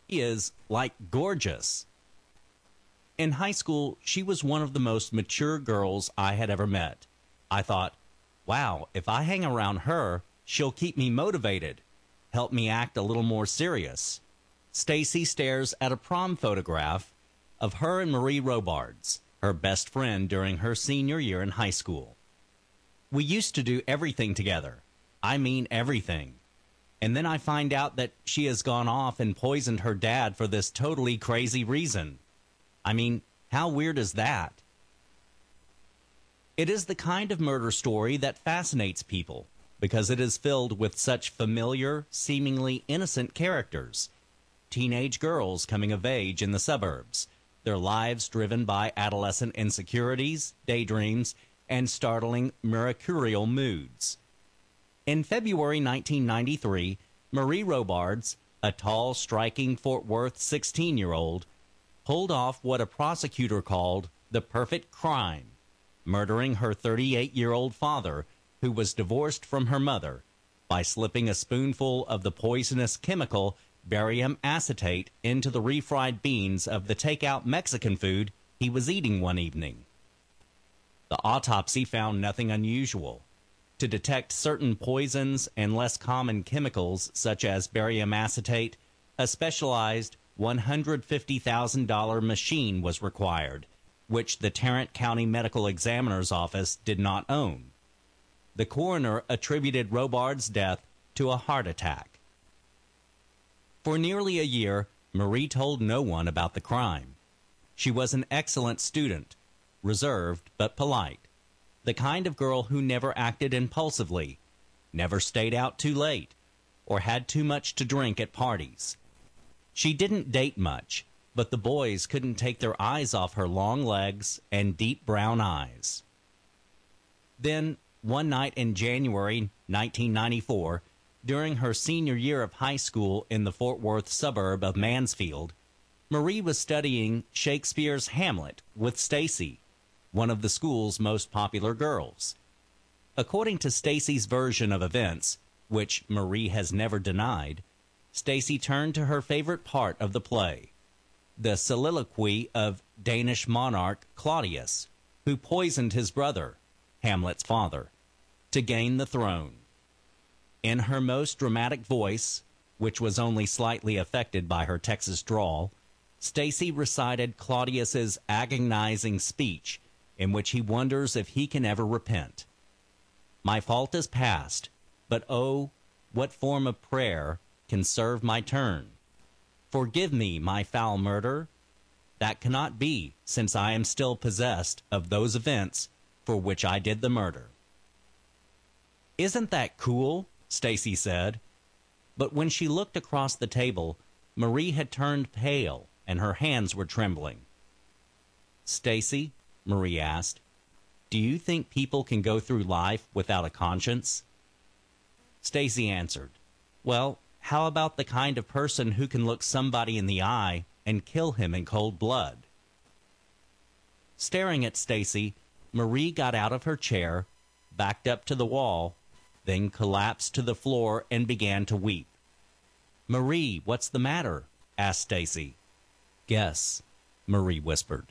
She is, like, gorgeous. In high school, she was one of the most mature girls I had ever met. I thought, wow, if I hang around her, she'll keep me motivated, help me act a little more serious. Stacy stares at a prom photograph of her and Marie Robards, her best friend during her senior year in high school. We used to do everything together. I mean everything. And then I find out that she has gone off and poisoned her dad for this totally crazy reason. I mean, how weird is that? It is the kind of murder story that fascinates people because it is filled with such familiar, seemingly innocent characters. Teenage girls coming of age in the suburbs, their lives driven by adolescent insecurities, daydreams, and startling mercurial moods. In February 1993, Marie Robards, a tall, striking Fort Worth 16-year-old, pulled off what a prosecutor called the perfect crime, murdering her 38-year-old father, who was divorced from her mother, by slipping a spoonful of the poisonous chemical barium acetate into the refried beans of the takeout Mexican food he was eating one evening. The autopsy found nothing unusual. To detect certain poisons and less common chemicals such as barium acetate, a specialized $150,000 machine was required, which the Tarrant County Medical Examiner's Office did not own. The coroner attributed Robards' death to a heart attack. For nearly a year, Marie told no one about the crime. She was an excellent student, reserved but polite, the kind of girl who never acted impulsively, never stayed out too late, or had too much to drink at parties. She didn't date much, but the boys couldn't take their eyes off her long legs and deep brown eyes. Then, one night in January 1994, during her senior year of high school in the Fort Worth suburb of Mansfield, Marie was studying Shakespeare's Hamlet with Stacy, one of the school's most popular girls. According to Stacy's version of events, which Marie has never denied, Stacy turned to her favorite part of the play, the soliloquy of Danish monarch Claudius, who poisoned his brother, Hamlet's father, to gain the throne. In her most dramatic voice, which was only slightly affected by her Texas drawl, Stacy recited Claudius's agonizing speech in which he wonders if he can ever repent. My fault is past, but oh, what form of prayer can serve my turn? Forgive me my foul murder. That cannot be, since I am still possessed of those events for which I did the murder. Isn't that cool? Stacy said. But when she looked across the table, Marie had turned pale and her hands were trembling. Stacy, Marie asked, do you think people can go through life without a conscience? Stacy answered, well, how about the kind of person who can look somebody in the eye and kill him in cold blood? Staring at Stacy, Marie got out of her chair, backed up to the wall, then collapsed to the floor and began to weep. Marie, what's the matter? Asked Stacy. Guess, Marie whispered.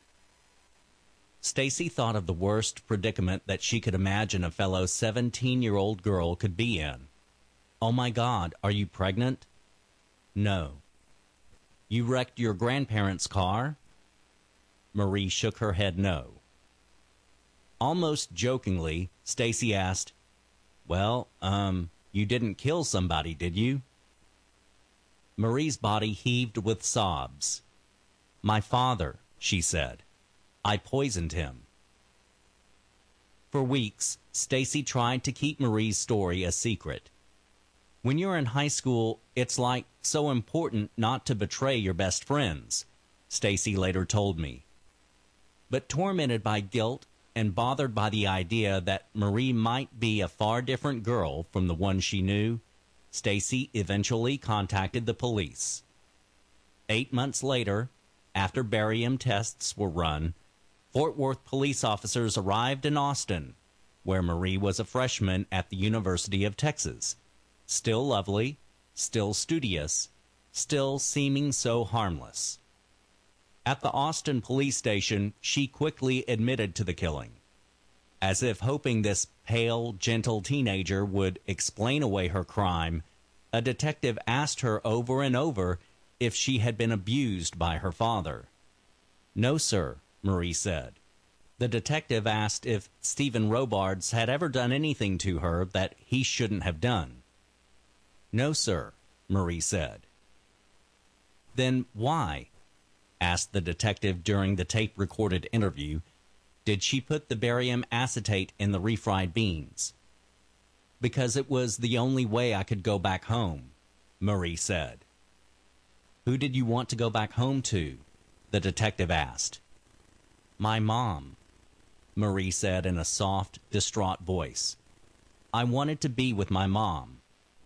Stacy thought of the worst predicament that she could imagine a fellow 17-year-old girl could be in. Oh my God, are you pregnant? No. You wrecked your grandparents' car? Marie shook her head no. Almost jokingly, Stacy asked, well, you didn't kill somebody, did you? Marie's body heaved with sobs. My father, she said. I poisoned him. For weeks, Stacy tried to keep Marie's story a secret. When you're in high school, it's like so important not to betray your best friends, Stacy later told me. But tormented by guilt and bothered by the idea that Marie might be a far different girl from the one she knew, Stacy eventually contacted the police. 8 months later, after barium tests were run, Fort Worth police officers arrived in Austin, where Marie was a freshman at the University of Texas. Still lovely, still studious, still seeming so harmless. At the Austin police station, she quickly admitted to the killing. As if hoping this pale, gentle teenager would explain away her crime, a detective asked her over and over if she had been abused by her father. "No, sir," Marie said. The detective asked if Stephen Robards had ever done anything to her that he shouldn't have done. "No, sir," Marie said. "Then why?" asked the detective during the tape-recorded interview. "Did she put the barium acetate in the refried beans?" "Because it was the only way I could go back home," Marie said. "Who did you want to go back home to?" the detective asked. "My mom," Marie said in a soft, distraught voice. "I wanted to be with my mom."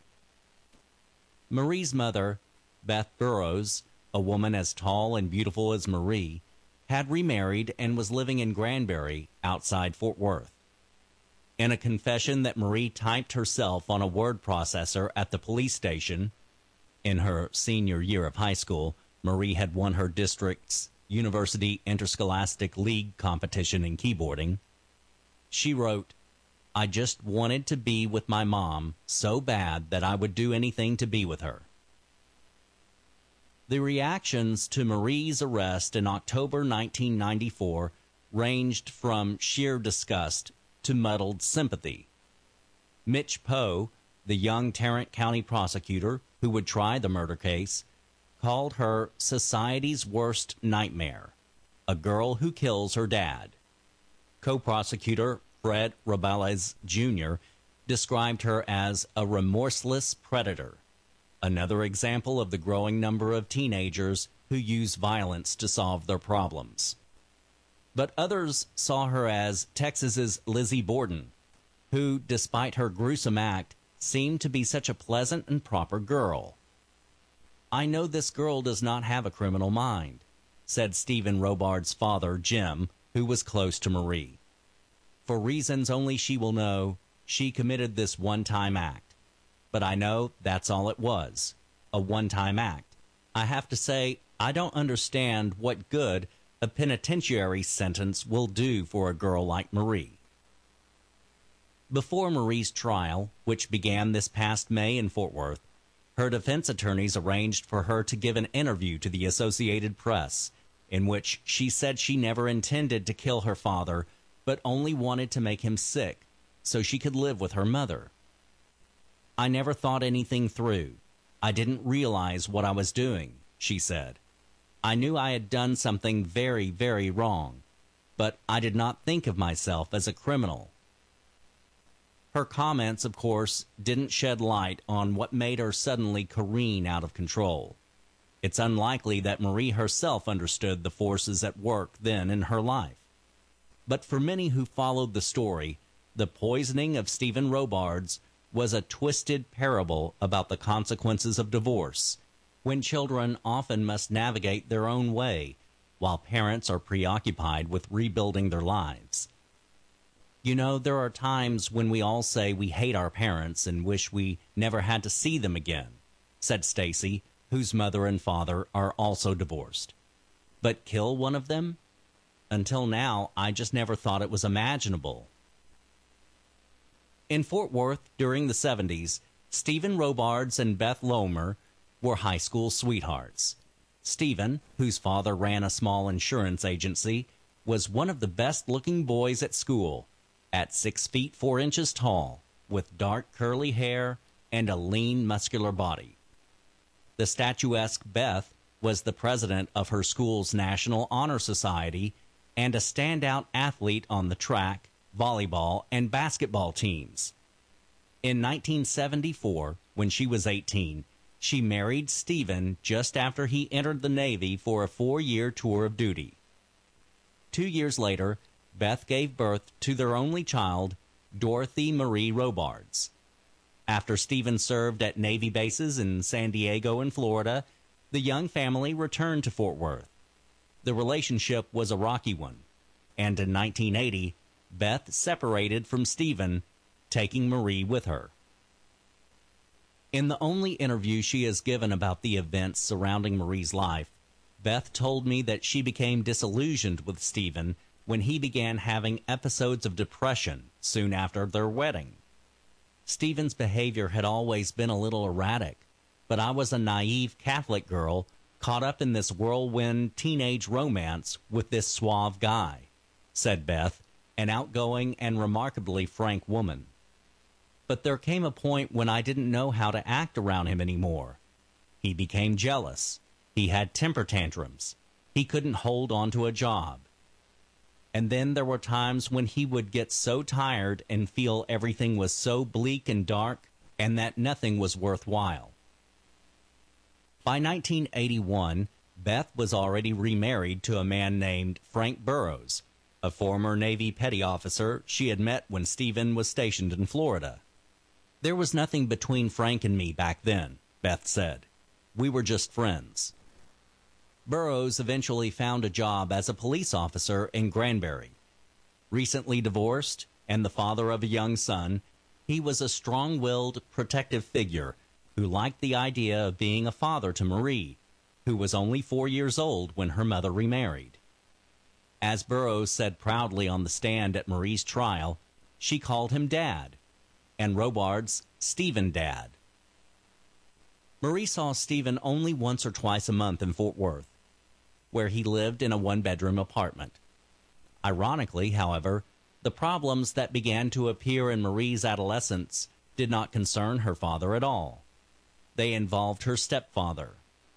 Marie's mother, Beth Burrows, a woman as tall and beautiful as Marie, had remarried and was living in Granbury, outside Fort Worth. In a confession that Marie typed herself on a word processor at the police station, in her senior year of high school, Marie had won her district's University Interscholastic League competition in keyboarding. She wrote, "I just wanted to be with my mom so bad that I would do anything to be with her." The reactions to Marie's arrest in October 1994 ranged from sheer disgust to muddled sympathy. Mitch Poe, the young Tarrant County prosecutor who would try the murder case, called her society's worst nightmare, a girl who kills her dad. Co-prosecutor Fred Robales Jr. described her as a remorseless predator, another example of the growing number of teenagers who use violence to solve their problems. But others saw her as Texas's Lizzie Borden, who, despite her gruesome act, seemed to be such a pleasant and proper girl. "I know this girl does not have a criminal mind," said Stephen Robards' father, Jim, who was close to Marie. "For reasons only she will know, she committed this one-time act. But I know that's all it was, a one-time act. I have to say, I don't understand what good a penitentiary sentence will do for a girl like Marie." Before Marie's trial, which began this past May in Fort Worth, her defense attorneys arranged for her to give an interview to the Associated Press, in which she said she never intended to kill her father, but only wanted to make him sick so she could live with her mother. "I never thought anything through. I didn't realize what I was doing," she said. "I knew I had done something very, very wrong, but I did not think of myself as a criminal." Her comments, of course, didn't shed light on what made her suddenly careen out of control. It's unlikely that Marie herself understood the forces at work then in her life. But for many who followed the story, the poisoning of Stephen Robards was a twisted parable about the consequences of divorce, when children often must navigate their own way, while parents are preoccupied with rebuilding their lives. "You know, there are times when we all say we hate our parents and wish we never had to see them again," said Stacy, whose mother and father are also divorced. "But kill one of them? Until now, I just never thought it was imaginable." In Fort Worth during the 70s, Stephen Robards and Beth Lomer were high school sweethearts. Stephen, whose father ran a small insurance agency, was one of the best-looking boys at school, at 6 feet 4 inches tall, with dark curly hair and a lean, muscular body. The statuesque Beth was the president of her school's National Honor Society and a standout athlete on the track, volleyball, and basketball teams. In 1974, when she was 18, she married Stephen just after he entered the Navy for a 4-year tour of duty. 2 years later, Beth gave birth to their only child, Dorothy Marie Robards. After Stephen served at Navy bases in San Diego and Florida, the young family returned to Fort Worth. The relationship was a rocky one, and in 1980, Beth separated from Stephen, taking Marie with her. In the only interview she has given about the events surrounding Marie's life, Beth told me that she became disillusioned with Stephen when he began having episodes of depression soon after their wedding. Stephen's behavior had always been a little erratic, but I was a naive Catholic girl caught up in this whirlwind teenage romance with this suave guy, said Beth, an outgoing and remarkably frank woman. But there came a point when I didn't know how to act around him anymore. He became jealous. He had temper tantrums. He couldn't hold on to a job. And then there were times when he would get so tired and feel everything was so bleak and dark and that nothing was worthwhile. By 1981, Beth was already remarried to a man named Frank Burrows, a former Navy petty officer she had met when Stephen was stationed in Florida. There was nothing between Frank and me back then, Beth said. We were just friends. Burrows eventually found a job as a police officer in Granbury. Recently divorced and the father of a young son, he was a strong-willed, protective figure who liked the idea of being a father to Marie, who was only 4 years old when her mother remarried. As Burrows said proudly on the stand at Marie's trial, she called him Dad, and Robards, Stephen Dad. Marie saw Stephen only once or twice a month in Fort Worth, where he lived in a one-bedroom apartment. Ironically, however, the problems that began to appear in Marie's adolescence did not concern her father at all. They involved her stepfather.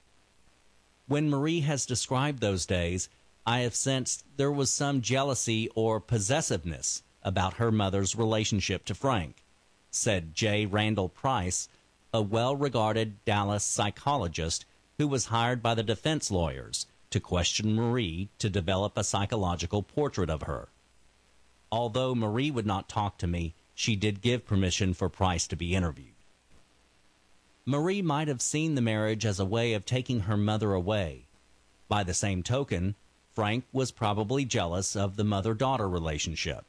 When Marie has described those days, I have sensed there was some jealousy or possessiveness about her mother's relationship to Frank, said J. Randall Price, a well-regarded Dallas psychologist who was hired by the defense lawyers to question Marie to develop a psychological portrait of her. Although Marie would not talk to me, she did give permission for Price to be interviewed. Marie might have seen the marriage as a way of taking her mother away. By the same token, Frank was probably jealous of the mother-daughter relationship.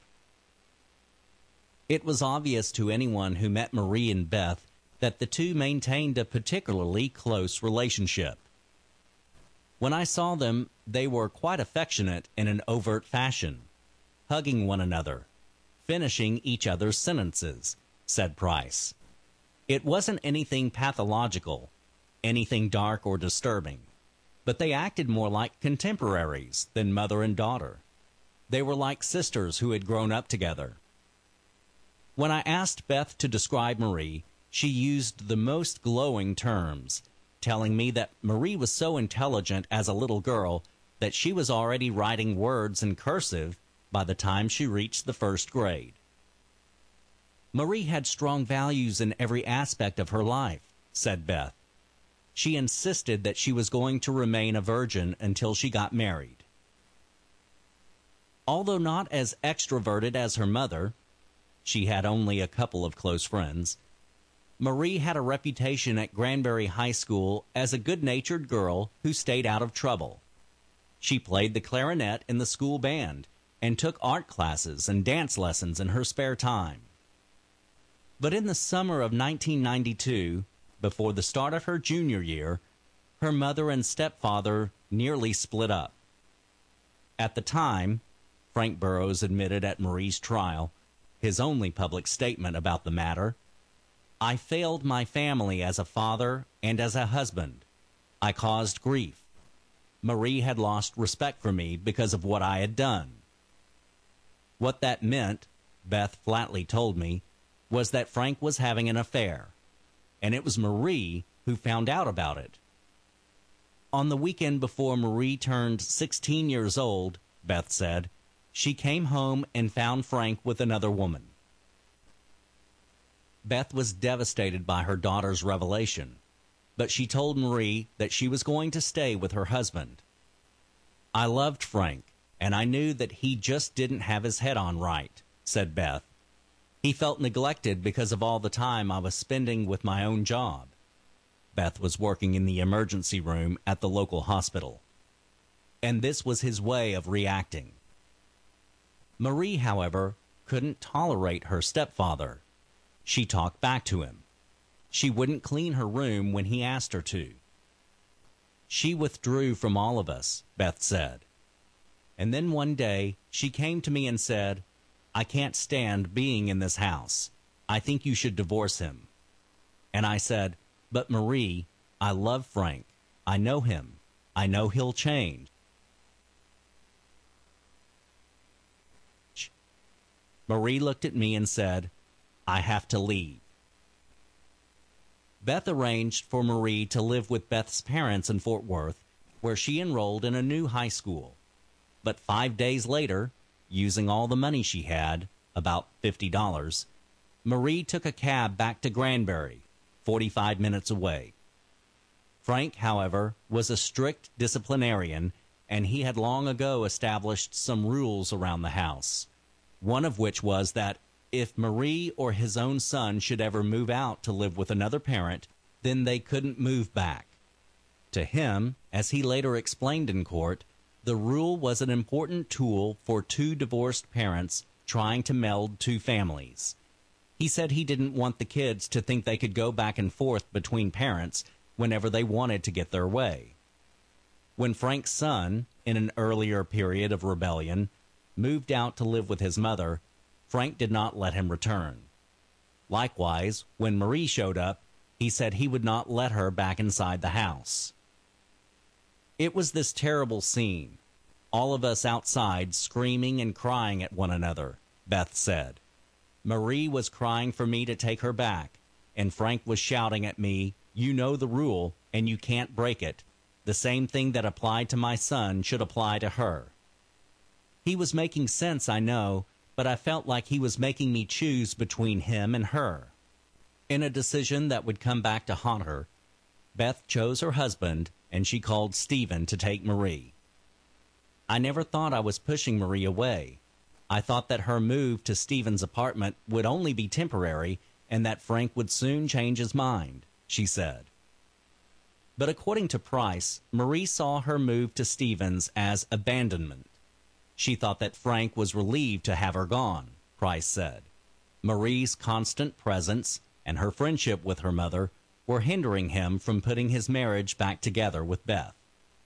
It was obvious to anyone who met Marie and Beth that the two maintained a particularly close relationship. When I saw them, they were quite affectionate in an overt fashion, hugging one another, finishing each other's sentences, said Price. It wasn't anything pathological, anything dark or disturbing, but they acted more like contemporaries than mother and daughter. They were like sisters who had grown up together. When I asked Beth to describe Marie, she used the most glowing terms, telling me that Marie was so intelligent as a little girl that she was already writing words in cursive by the time she reached the first grade. Marie had strong values in every aspect of her life, said Beth. She insisted that she was going to remain a virgin until she got married. Although not as extroverted as her mother, she had only a couple of close friends, Marie had a reputation at Granbury High School as a good-natured girl who stayed out of trouble. She played the clarinet in the school band and took art classes and dance lessons in her spare time. But in the summer of 1992, before the start of her junior year, her mother and stepfather nearly split up. At the time, Frank Burrows admitted at Marie's trial, his only public statement about the matter, I failed my family as a father and as a husband. I caused grief. Marie had lost respect for me because of what I had done. What that meant, Beth flatly told me, was that Frank was having an affair, and it was Marie who found out about it. On the weekend before Marie turned 16 years old, Beth said, she came home and found Frank with another woman. Beth was devastated by her daughter's revelation, but she told Marie that she was going to stay with her husband. I loved Frank, and I knew that he just didn't have his head on right, said Beth. He felt neglected because of all the time I was spending with my own job. Beth was working in the emergency room at the local hospital. And this was his way of reacting. Marie, however, couldn't tolerate her stepfather. She talked back to him. She wouldn't clean her room when he asked her to. She withdrew from all of us, Beth said. And then one day, she came to me and said, I can't stand being in this house. I think you should divorce him. And I said, but Marie, I love Frank. I know him. I know he'll change. Marie looked at me and said, I have to leave. Beth arranged for Marie to live with Beth's parents in Fort Worth, where she enrolled in a new high school. But 5 days later, using all the money she had, about $50, Marie took a cab back to Granbury, 45 minutes away. Frank, however, was a strict disciplinarian, and he had long ago established some rules around the house, one of which was that if Marie or his own son should ever move out to live with another parent, then they couldn't move back. To him, as he later explained in court, the rule was an important tool for two divorced parents trying to meld two families. He said he didn't want the kids to think they could go back and forth between parents whenever they wanted to get their way. When Frank's son, in an earlier period of rebellion, moved out to live with his mother, Frank did not let him return. Likewise, when Marie showed up, he said he would not let her back inside the house. It was this terrible scene, all of us outside screaming and crying at one another, Beth said. Marie was crying for me to take her back, and Frank was shouting at me, you know the rule, and you can't break it. The same thing that applied to my son should apply to her. He was making sense, I know, but I felt like he was making me choose between him and her. In a decision that would come back to haunt her, Beth chose her husband, and she called Stephen to take Marie. I never thought I was pushing Marie away. I thought that her move to Stephen's apartment would only be temporary and that Frank would soon change his mind, she said. But according to Price, Marie saw her move to Stephen's as abandonment. She thought that Frank was relieved to have her gone, Price said. Marie's constant presence and her friendship with her mother were hindering him from putting his marriage back together with Beth.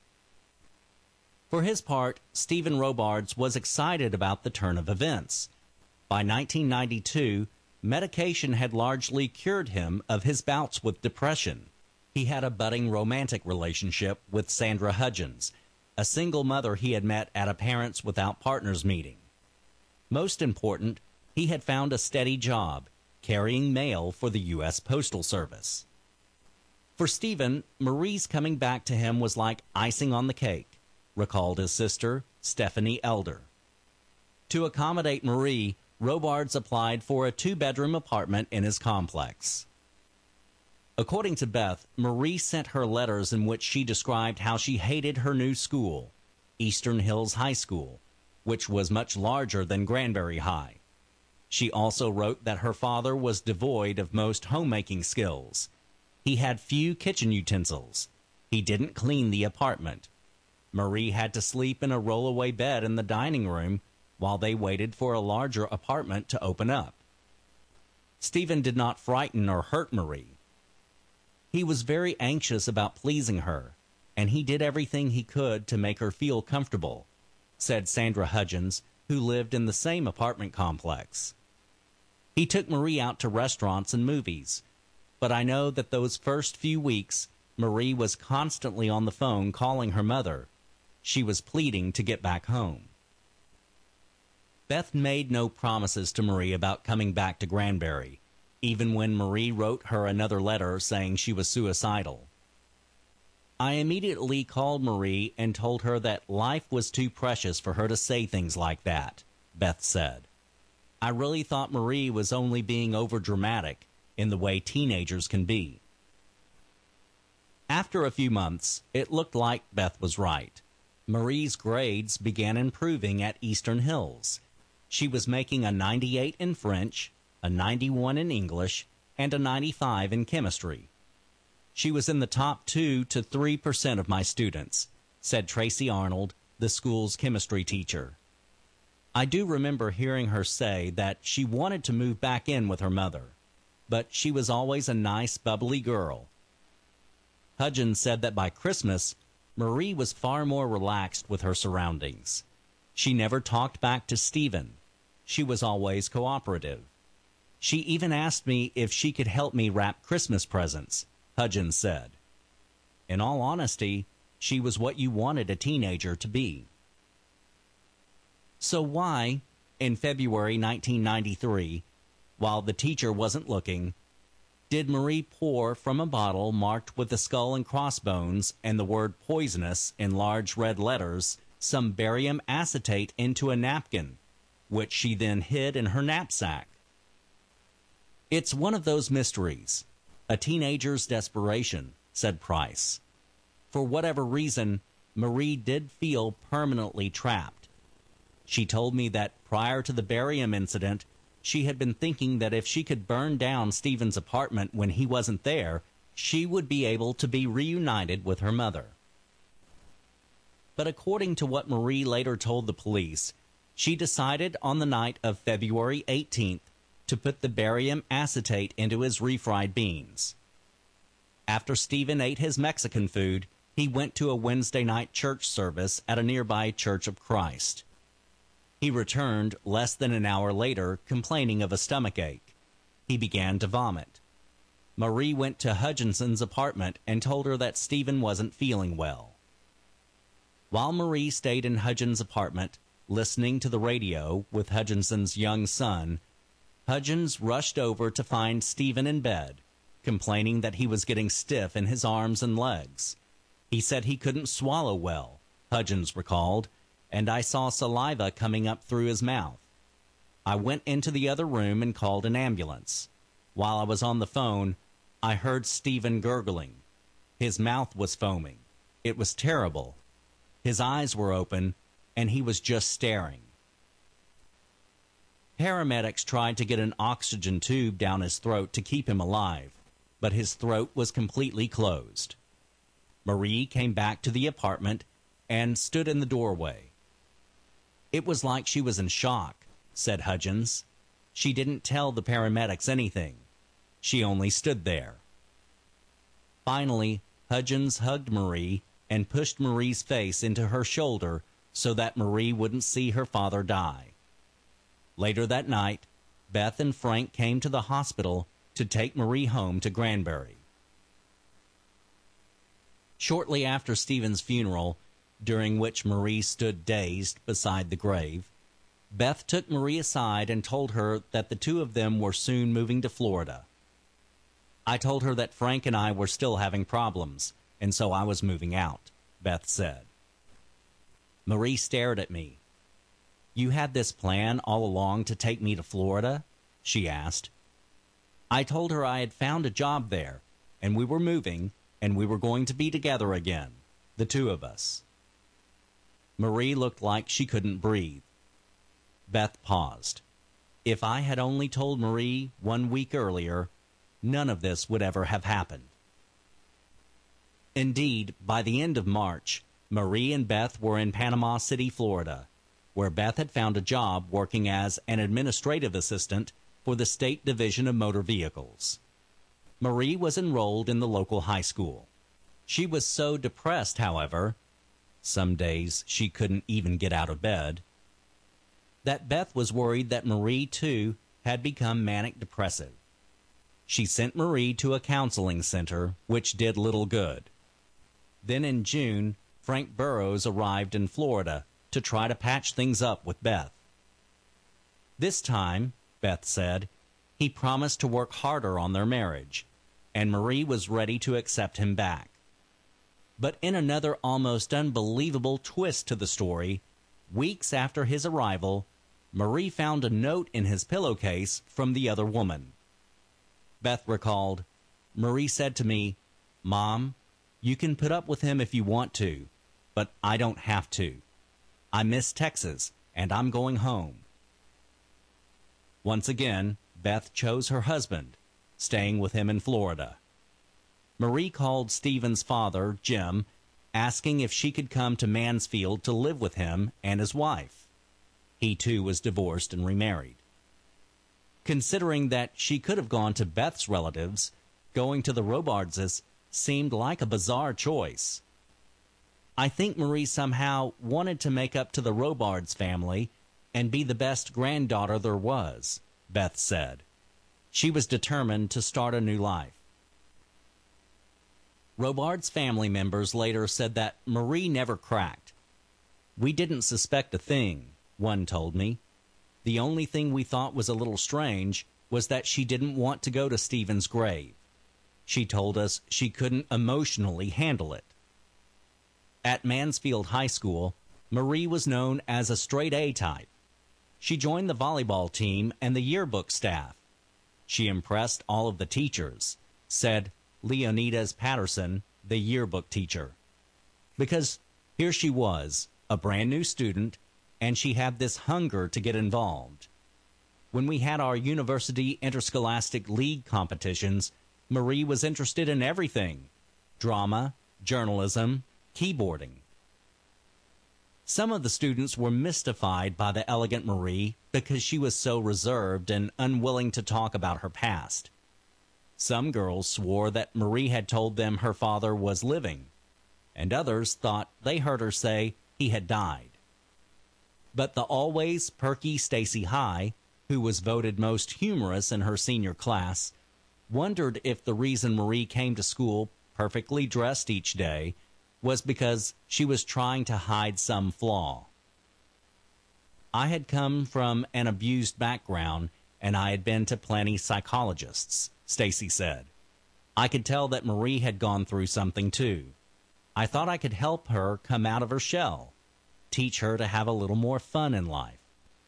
For his part, Stephen Robards was excited about the turn of events. By 1992, medication had largely cured him of his bouts with depression. He had a budding romantic relationship with Sandra Hudgens, a single mother he had met at a Parents Without Partners meeting. Most important, he had found a steady job, carrying mail for the U.S. Postal Service. For Stephen, Marie's coming back to him was like icing on the cake, recalled his sister, Stephanie Elder. To accommodate Marie, Robards applied for a 2-bedroom apartment in his complex. According to Beth, Marie sent her letters in which she described how she hated her new school, Eastern Hills High School, which was much larger than Granbury High. She also wrote that her father was devoid of most homemaking skills. He had few kitchen utensils. He didn't clean the apartment. Marie had to sleep in a rollaway bed in the dining room while they waited for a larger apartment to open up. Stephen did not frighten or hurt Marie. He was very anxious about pleasing her, and he did everything he could to make her feel comfortable, said Sandra Hudgens, who lived in the same apartment complex. He took Marie out to restaurants and movies, but I know that those first few weeks, Marie was constantly on the phone calling her mother. She was pleading to get back home. Beth made no promises to Marie about coming back to Granbury, even when Marie wrote her another letter saying she was suicidal. I immediately called Marie and told her that life was too precious for her to say things like that, Beth said. I really thought Marie was only being overdramatic in the way teenagers can be. After a few months, it looked like Beth was right. Marie's grades began improving at Eastern Hills. She was making a 98 in French, a 91 in English, and a 95 in chemistry. She was in the top 2 to 3% of my students, said Tracy Arnold, the school's chemistry teacher. I do remember hearing her say that she wanted to move back in with her mother. but she was always a nice, bubbly girl. Hudgens said that by Christmas, Marie was far more relaxed with her surroundings. She never talked back to Stephen. She was always cooperative. She even asked me if she could help me wrap Christmas presents, Hudgens said. In all honesty, she was what you wanted a teenager to be. So why, in February 1993, while the teacher wasn't looking, did Marie pour from a bottle marked with the skull and crossbones and the word poisonous in large red letters some barium acetate into a napkin, which she then hid in her knapsack? It's one of those mysteries, a teenager's desperation, said Price. For whatever reason, Marie did feel permanently trapped. She told me that prior to the barium incident, she had been thinking that if she could burn down Stephen's apartment when he wasn't there, she would be able to be reunited with her mother. But according to what Marie later told the police, she decided on the night of February 18th to put the barium acetate into his refried beans. After Stephen ate his Mexican food, he went to a Wednesday night church service at a nearby Church of Christ. He returned less than an hour later, complaining of a stomachache. He began to vomit. Marie went to Hutchinson's apartment and told her that Stephen wasn't feeling well. While Marie stayed in Hutchinson's apartment, listening to the radio with Hutchinson's young son, Hutchins rushed over to find Stephen in bed, complaining that he was getting stiff in his arms and legs. He said he couldn't swallow well, Hutchins recalled, and I saw saliva coming up through his mouth. I went into the other room and called an ambulance. While I was on the phone, I heard Stephen gurgling. His mouth was foaming. It was terrible. His eyes were open, and he was just staring. Paramedics tried to get an oxygen tube down his throat to keep him alive, but his throat was completely closed. Marie came back to the apartment and stood in the doorway. It was like she was in shock, said Hutchins. She didn't tell the paramedics anything. She only stood there. Finally, Hutchins hugged Marie and pushed Marie's face into her shoulder so that Marie wouldn't see her father die. Later that night, Beth and Frank came to the hospital to take Marie home to Granbury. Shortly after Stephen's funeral, during which Marie stood dazed beside the grave, Beth took Marie aside and told her that the two of them were soon moving to Florida. I told her that Frank and I were still having problems, and so I was moving out, Beth said. Marie stared at me. You had this plan all along to take me to Florida? She asked. I told her I had found a job there, and we were moving, and we were going to be together again, the two of us. Marie looked like she couldn't breathe. Beth paused. If I had only told Marie 1 week earlier, none of this would ever have happened. Indeed, by the end of March, Marie and Beth were in Panama City, Florida, where Beth had found a job working as an administrative assistant for the State Division of Motor Vehicles. Marie was enrolled in the local high school. She was so depressed, however, some days she couldn't even get out of bed, that Beth was worried that Marie, too, had become manic-depressive. She sent Marie to a counseling center, which did little good. Then in June, Frank Burrows arrived in Florida to try to patch things up with Beth. This time, Beth said, he promised to work harder on their marriage, and Marie was ready to accept him back. But in another almost unbelievable twist to the story, weeks after his arrival, Marie found a note in his pillowcase from the other woman. Beth recalled, Marie said to me, Mom, you can put up with him if you want to, but I don't have to. I miss Texas, and I'm going home. Once again, Beth chose her husband, staying with him in Florida. Marie called Stephen's father, Jim, asking if she could come to Mansfield to live with him and his wife. He, too, was divorced and remarried. Considering that she could have gone to Beth's relatives, going to the Robardses seemed like a bizarre choice. I think Marie somehow wanted to make up to the Robards family and be the best granddaughter there was, Beth said. She was determined to start a new life. Robards family members later said that Marie never cracked. "We didn't suspect a thing," one told me. "The only thing we thought was a little strange was that she didn't want to go to Stephen's grave. She told us she couldn't emotionally handle it." At Mansfield High School, Marie was known as a straight-A type. She joined the volleyball team and the yearbook staff. She impressed all of the teachers, said Leonidas Patterson, the yearbook teacher. Because here she was, a brand new student, and she had this hunger to get involved. When we had our university interscholastic league competitions, Marie was interested in everything: drama, journalism, keyboarding. Some of the students were mystified by the elegant Marie because she was so reserved and unwilling to talk about her past. Some girls swore that Marie had told them her father was living, and others thought they heard her say he had died. But the always perky Stacy High, who was voted most humorous in her senior class, wondered if the reason Marie came to school perfectly dressed each day was because she was trying to hide some flaw. "I had come from an abused background, and I had been to plenty psychologists," Stacy said. "I could tell that Marie had gone through something too. I thought I could help her come out of her shell, teach her to have a little more fun in life."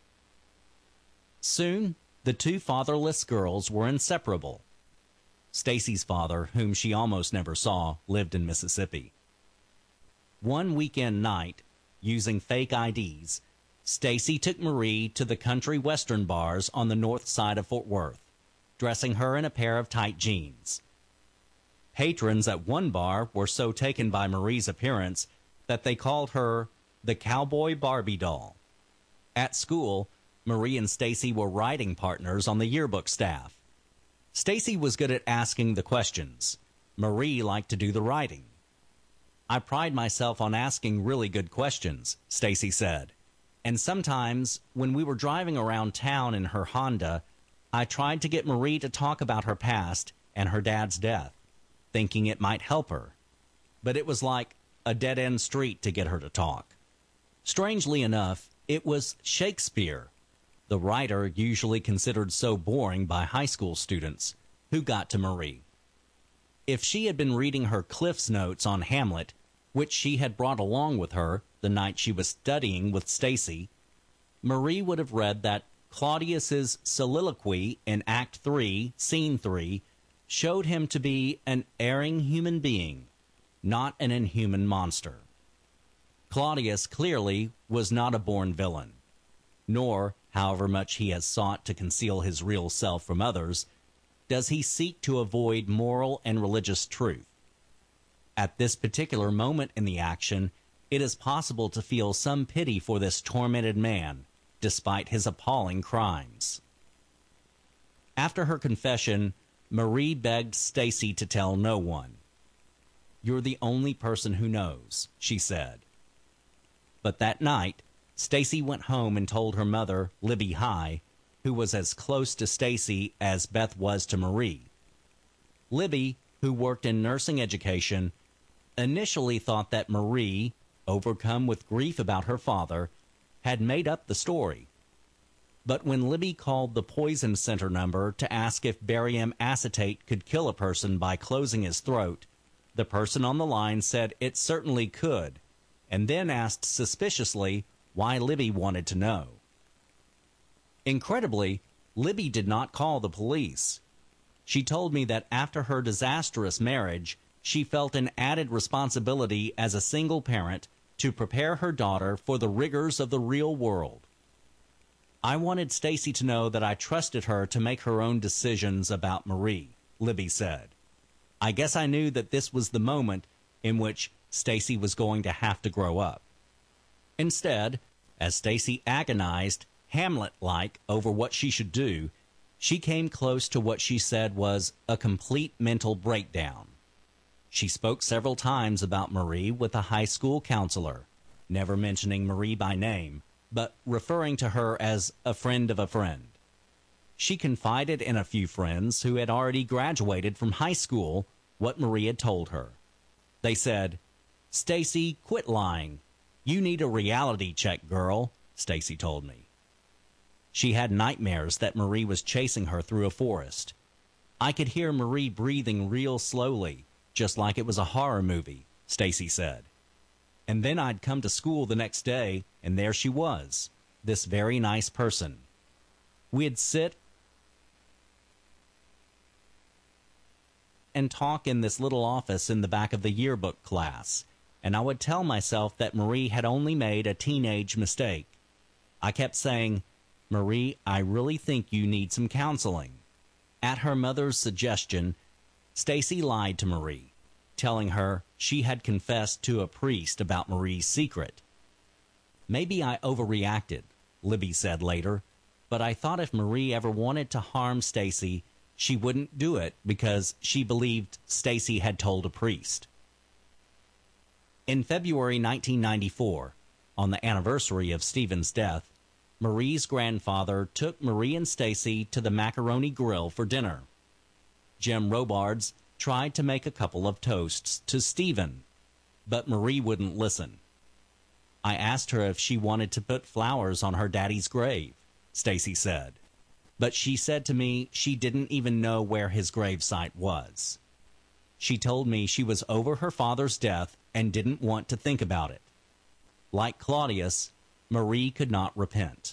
Soon, the two fatherless girls were inseparable. Stacy's father, whom she almost never saw, lived in Mississippi. One weekend night, using fake IDs, Stacy took Marie to the country western bars on the north side of Fort Worth, dressing her in a pair of tight jeans. Patrons at one bar were so taken by Marie's appearance that they called her the Cowboy Barbie doll. At school, Marie and Stacy were writing partners on the yearbook staff. Stacy was good at asking the questions. Marie liked to do the writing. "I pride myself on asking really good questions," Stacy said. "And sometimes, when we were driving around town in her Honda, I tried to get Marie to talk about her past and her dad's death, thinking it might help her. But it was like a dead-end street to get her to talk." Strangely enough, it was Shakespeare, the writer usually considered so boring by high school students, who got to Marie. If she had been reading her Cliff's Notes on Hamlet, which she had brought along with her the night she was studying with Stacy, Marie would have read that Claudius's soliloquy in Act 3, Scene 3, showed him to be an erring human being, not an inhuman monster. Claudius clearly was not a born villain, nor, however much he has sought to conceal his real self from others, does he seek to avoid moral and religious truth. At this particular moment in the action, it is possible to feel some pity for this tormented man, despite his appalling crimes. After her confession, Marie begged Stacy to tell no one. "You're the only person who knows," she said. But that night, Stacy went home and told her mother, Libby High, who was as close to Stacy as Beth was to Marie. Libby, who worked in nursing education, initially thought that Marie, overcome with grief about her father, had made up the story. But when Libby called the Poison Center number to ask if barium acetate could kill a person by closing his throat, the person on the line said it certainly could, and then asked suspiciously why Libby wanted to know. Incredibly, Libby did not call the police. She told me that after her disastrous marriage, she felt an added responsibility as a single parent to prepare her daughter for the rigors of the real world. "I wanted Stacy to know that I trusted her to make her own decisions about Marie," Libby said. "I guess I knew that this was the moment in which Stacy was going to have to grow up." Instead, as Stacy agonized, Hamlet-like, over what she should do, She came close to what she said was a complete mental breakdown. She spoke several times about Marie with a high school counselor, never mentioning Marie by name, but referring to her as a friend of a friend. She confided in a few friends who had already graduated from high school what Marie had told her. They said, "Stacy, quit lying. You need a reality check, girl," Stacy told me. She had nightmares that Marie was chasing her through a forest. I could hear Marie breathing real slowly, just like it was a horror movie, Stacy said. And then I'd come to school the next day, and there she was, this very nice person. We'd sit and talk in this little office in the back of the yearbook class, and I would tell myself that Marie had only made a teenage mistake. I kept saying, "Marie, I really think you need some counseling." At her mother's suggestion, Stacy lied to Marie, telling her she had confessed to a priest about Marie's secret. "Maybe I overreacted," Libby said later, "but I thought if Marie ever wanted to harm Stacy, she wouldn't do it because she believed Stacy had told a priest." In February 1994, on the anniversary of Stephen's death, Marie's grandfather took Marie and Stacy to the Macaroni Grill for dinner. Jim Robards tried to make a couple of toasts to Stephen, but Marie wouldn't listen. "I asked her if she wanted to put flowers on her daddy's grave," Stacy said, "but she said to me she didn't even know where his gravesite was. She told me she was over her father's death and didn't want to think about it." Like Claudius, Marie could not repent.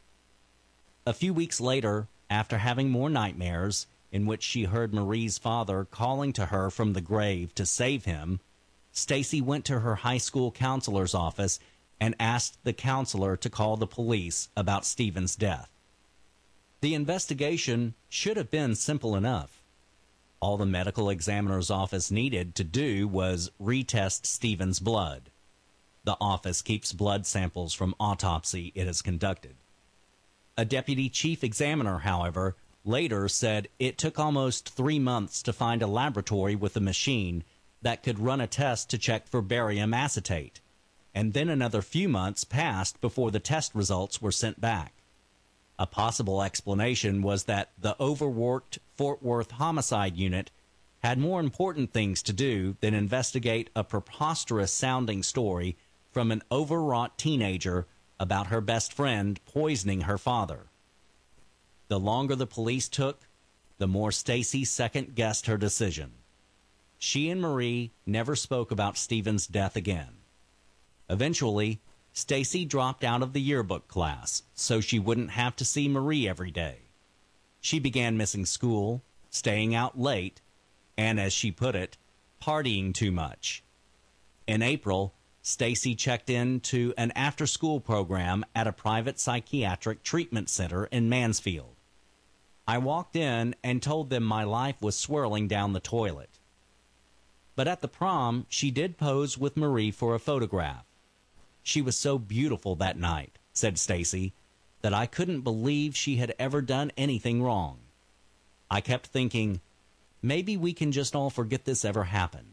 A few weeks later, after having more nightmares, in which she heard Marie's father calling to her from the grave to save him, Stacy went to her high school counselor's office and asked the counselor to call the police about Stephen's death. The investigation should have been simple enough. All the medical examiner's office needed to do was retest Stephen's blood. The office keeps blood samples from autopsy it has conducted. A deputy chief examiner, however, later said it took almost 3 months to find a laboratory with a machine that could run a test to check for barium acetate, and then another few months passed before the test results were sent back. A possible explanation was that the overworked Fort Worth Homicide Unit had more important things to do than investigate a preposterous-sounding story from an overwrought teenager about her best friend poisoning her father. The longer the police took, the more Stacy second-guessed her decision. She and Marie never spoke about Stephen's death again. Eventually, Stacy dropped out of the yearbook class so she wouldn't have to see Marie every day. She began missing school, staying out late, and, as she put it, partying too much. In April, Stacy checked into an after-school program at a private psychiatric treatment center in Mansfield. I walked in and told them my life was swirling down the toilet. But at the prom, she did pose with Marie for a photograph. "She was so beautiful that night," said Stacy, "that I couldn't believe she had ever done anything wrong. I kept thinking, maybe we can just all forget this ever happened."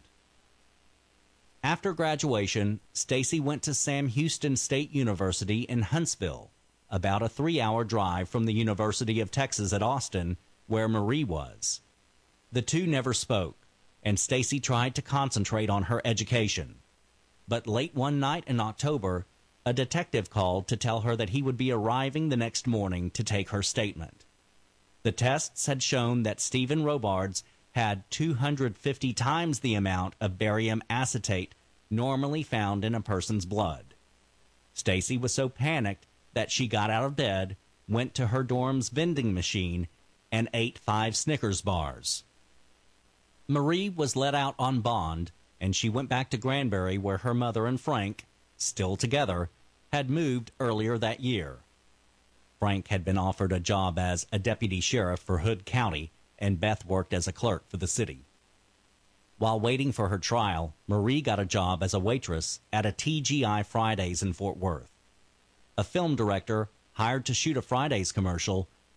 After graduation, Stacy went to Sam Houston State University in Huntsville, about a 3-hour drive from the University of Texas at Austin, where Marie was. The two never spoke, and Stacy tried to concentrate on her education. But late one night in October, a detective called to tell her that he would be arriving the next morning to take her statement. The tests had shown that Stephen Robards had 250 times the amount of barium acetate normally found in a person's blood. Stacy was so panicked that she got out of bed, went to her dorm's vending machine, and ate 5 Snickers bars. Marie was let out on bond, and she went back to Granbury, where her mother and Frank, still together, had moved earlier that year. Frank had been offered a job as a deputy sheriff for Hood County, and Beth worked as a clerk for the city. While waiting for her trial, Marie got a job as a waitress at a TGI Fridays in Fort Worth. A film director hired to shoot a Fridays commercial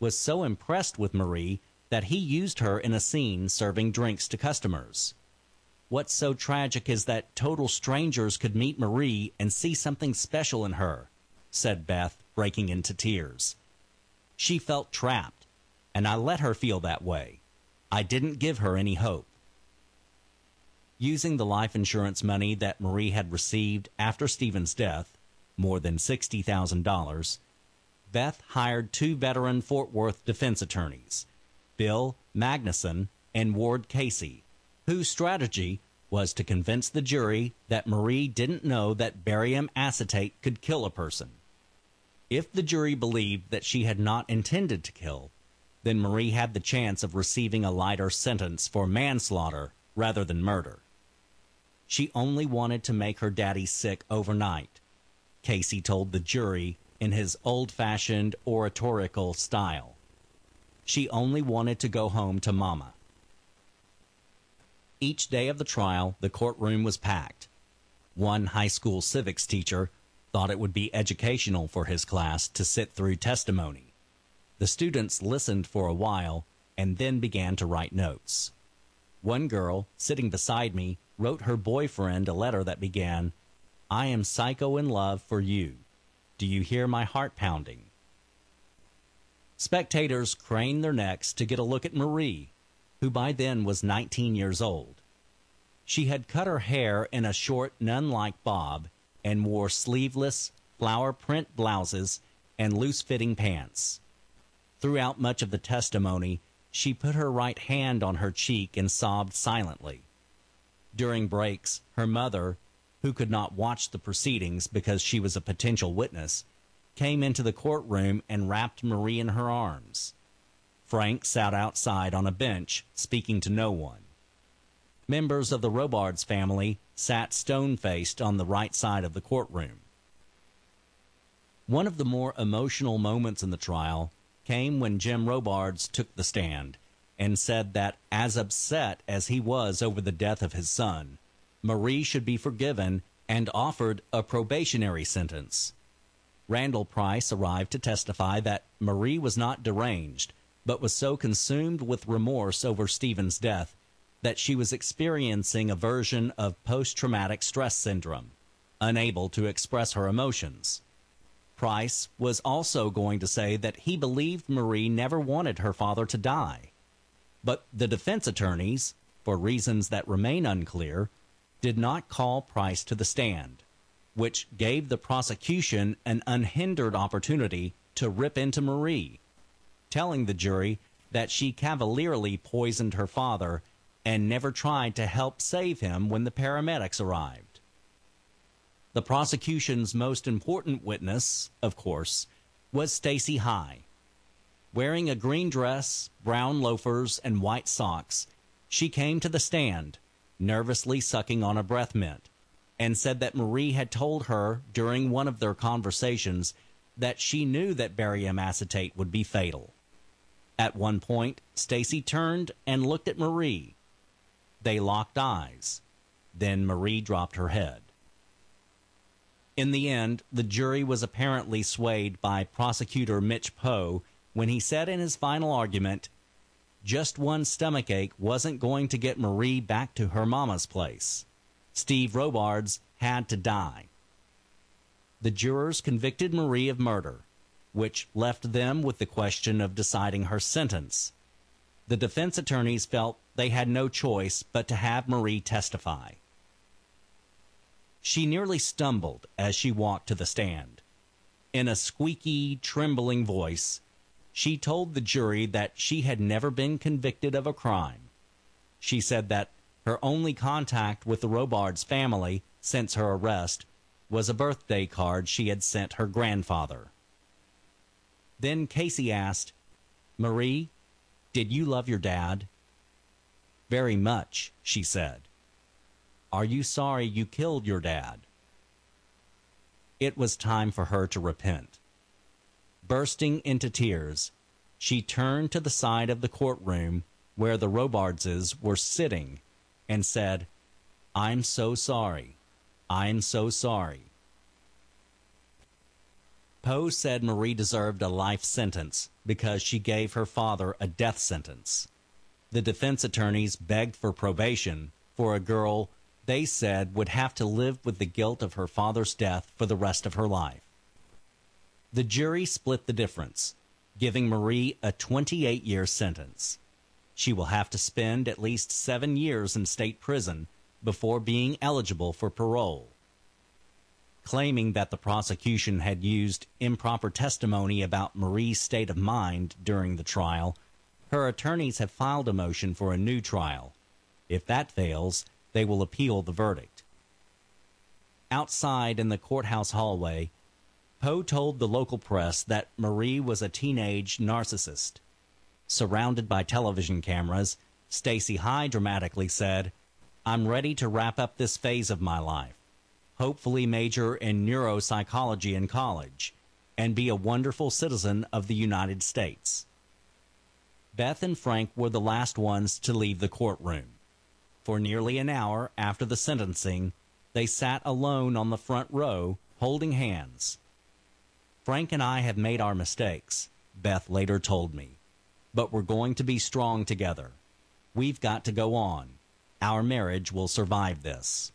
was so impressed with Marie that he used her in a scene serving drinks to customers. What's so tragic is that total strangers could meet Marie and see something special in her, said Beth, breaking into tears. She felt trapped, and I let her feel that way. I didn't give her any hope. Using the life insurance money that Marie had received after Stephen's death, more than $60,000, Beth hired 2 veteran Fort Worth defense attorneys, Bill Magnuson and Ward Casey, whose strategy was to convince the jury that Marie didn't know that barium acetate could kill a person. If the jury believed that she had not intended to kill, then Marie had the chance of receiving a lighter sentence for manslaughter rather than murder. She only wanted to make her daddy sick overnight, Casey told the jury in his old-fashioned oratorical style. She only wanted to go home to Mama. Each day of the trial, the courtroom was packed. One high school civics teacher thought it would be educational for his class to sit through testimony. The students listened for a while and then began to write notes. One girl, sitting beside me, wrote her boyfriend a letter that began, "I am psycho in love for you. Do you hear my heart pounding?" Spectators craned their necks to get a look at Marie, who by then was 19 years old. She had cut her hair in a short, nun-like bob and wore sleeveless, flower-print blouses and loose-fitting pants. Throughout much of the testimony, she put her right hand on her cheek and sobbed silently. During breaks, her mother, who could not watch the proceedings because she was a potential witness, came into the courtroom and wrapped Marie in her arms. Frank sat outside on a bench, speaking to no one. Members of the Robards family sat stone-faced on the right side of the courtroom. One of the more emotional moments in the trial came when Jim Robards took the stand and said that, as upset as he was over the death of his son, Marie should be forgiven and offered a probationary sentence. Randall Price arrived to testify that Marie was not deranged, but was so consumed with remorse over Stephen's death that she was experiencing a version of post-traumatic stress syndrome, unable to express her emotions. Price was also going to say that he believed Marie never wanted her father to die. But the defense attorneys, for reasons that remain unclear, did not call Price to the stand, which gave the prosecution an unhindered opportunity to rip into Marie, telling the jury that she cavalierly poisoned her father and never tried to help save him when the paramedics arrived. The prosecution's most important witness, of course, was Stacy High. Wearing a green dress, brown loafers, and white socks, she came to the stand, nervously sucking on a breath mint, and said that Marie had told her during one of their conversations that she knew that barium acetate would be fatal. At one point, Stacy turned and looked at Marie. They locked eyes. Then Marie dropped her head. In the end, the jury was apparently swayed by prosecutor Mitch Poe when he said in his final argument, just one stomachache wasn't going to get Marie back to her mama's place. Steve Robards had to die. The jurors convicted Marie of murder, which left them with the question of deciding her sentence. The defense attorneys felt they had no choice but to have Marie testify. She nearly stumbled as she walked to the stand. In a squeaky, trembling voice, she told the jury that she had never been convicted of a crime. She said that her only contact with the Robards family since her arrest was a birthday card she had sent her grandfather. Then Casey asked, "Marie, did you love your dad?" "Very much," she said. "Are you sorry you killed your dad?" It was time for her to repent. Bursting into tears, she turned to the side of the courtroom where the Robardses were sitting and said, "I'm so sorry. I'm so sorry." Poe said Marie deserved a life sentence because she gave her father a death sentence. The defense attorneys begged for probation for a girl they said would have to live with the guilt of her father's death for the rest of her life. The jury split the difference, giving Marie a 28-year sentence. She will have to spend at least 7 years in state prison before being eligible for parole. Claiming that the prosecution had used improper testimony about Marie's state of mind during the trial, her attorneys have filed a motion for a new trial. If that fails, they will appeal the verdict. Outside in the courthouse hallway, Poe told the local press that Marie was a teenage narcissist. Surrounded by television cameras, Stacy High dramatically said, "I'm ready to wrap up this phase of my life, hopefully major in neuropsychology in college, and be a wonderful citizen of the United States." Beth and Frank were the last ones to leave the courtroom. For nearly an hour after the sentencing, they sat alone on the front row, holding hands. "Frank and I have made our mistakes," Beth later told me, "but we're going to be strong together. We've got to go on. Our marriage will survive this."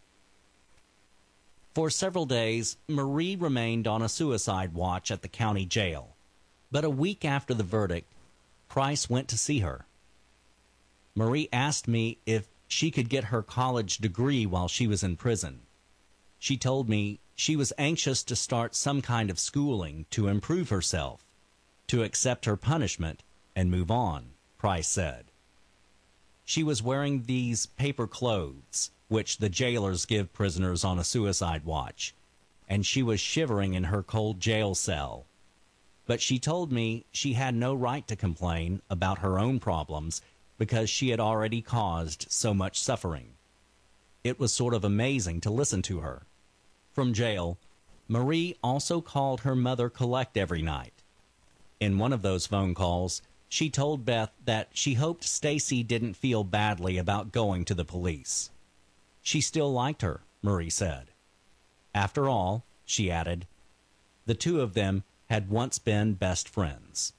For several days, Marie remained on a suicide watch at the county jail. But a week after the verdict, Price went to see her. Marie asked me if she could get her college degree while she was in prison. She told me she was anxious to start some kind of schooling to improve herself, to accept her punishment and move on, Price said. She was wearing these paper clothes, which the jailers give prisoners on a suicide watch, and she was shivering in her cold jail cell. But she told me she had no right to complain about her own problems because she had already caused so much suffering. It was sort of amazing to listen to her. From jail, Marie also called her mother collect every night. In one of those phone calls, she told Beth that she hoped Stacy didn't feel badly about going to the police. She still liked her, Marie said. After all, she added, the two of them had once been best friends.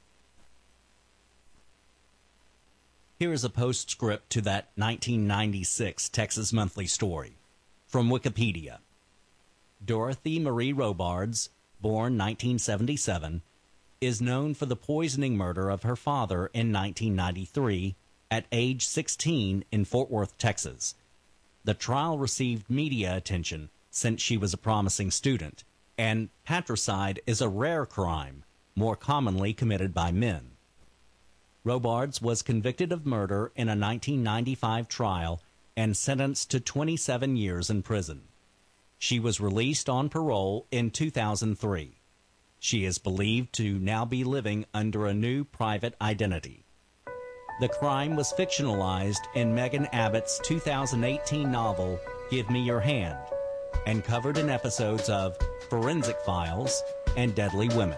Here is a postscript to that 1996 Texas Monthly story from Wikipedia. Dorothy Marie Robards, born 1977, is known for the poisoning murder of her father in 1993 at age 16 in Fort Worth, Texas. The trial received media attention since she was a promising student, and patricide is a rare crime, more commonly committed by men. Robards was convicted of murder in a 1995 trial and sentenced to 27 years in prison. She was released on parole in 2003. She is believed to now be living under a new private identity. The crime was fictionalized in Megan Abbott's 2018 novel, Give Me Your Hand, and covered in episodes of Forensic Files and Deadly Women.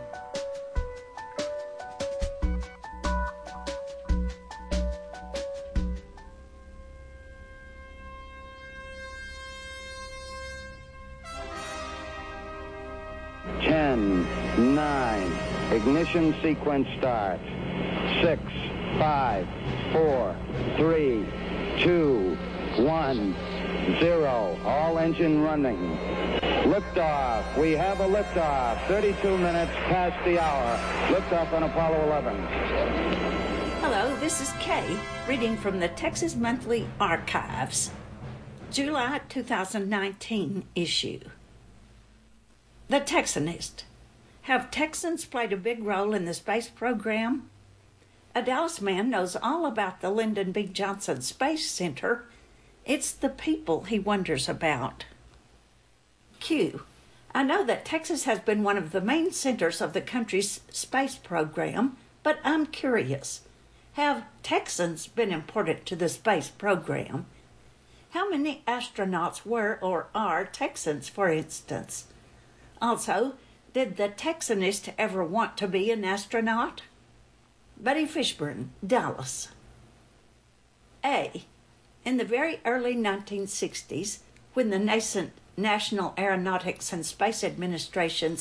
Ignition sequence starts. 6, 5, 4, 3, 2, 1, 0. All engine running. Liftoff. We have a liftoff. 32 minutes past the hour. Liftoff on Apollo 11. Hello, this is Kay, reading from the Texas Monthly Archives, July 2019 issue. The Texanist. Have Texans played a big role in the space program? A Dallas man knows all about the Lyndon B. Johnson Space Center. It's the people he wonders about. Q. I know that Texas has been one of the main centers of the country's space program, but I'm curious. Have Texans been important to the space program? How many astronauts were or are Texans, for instance? Also, did the Texanist ever want to be an astronaut? Betty Fishburne, Dallas. A. In the very early 1960s, when the nascent National Aeronautics and Space Administration's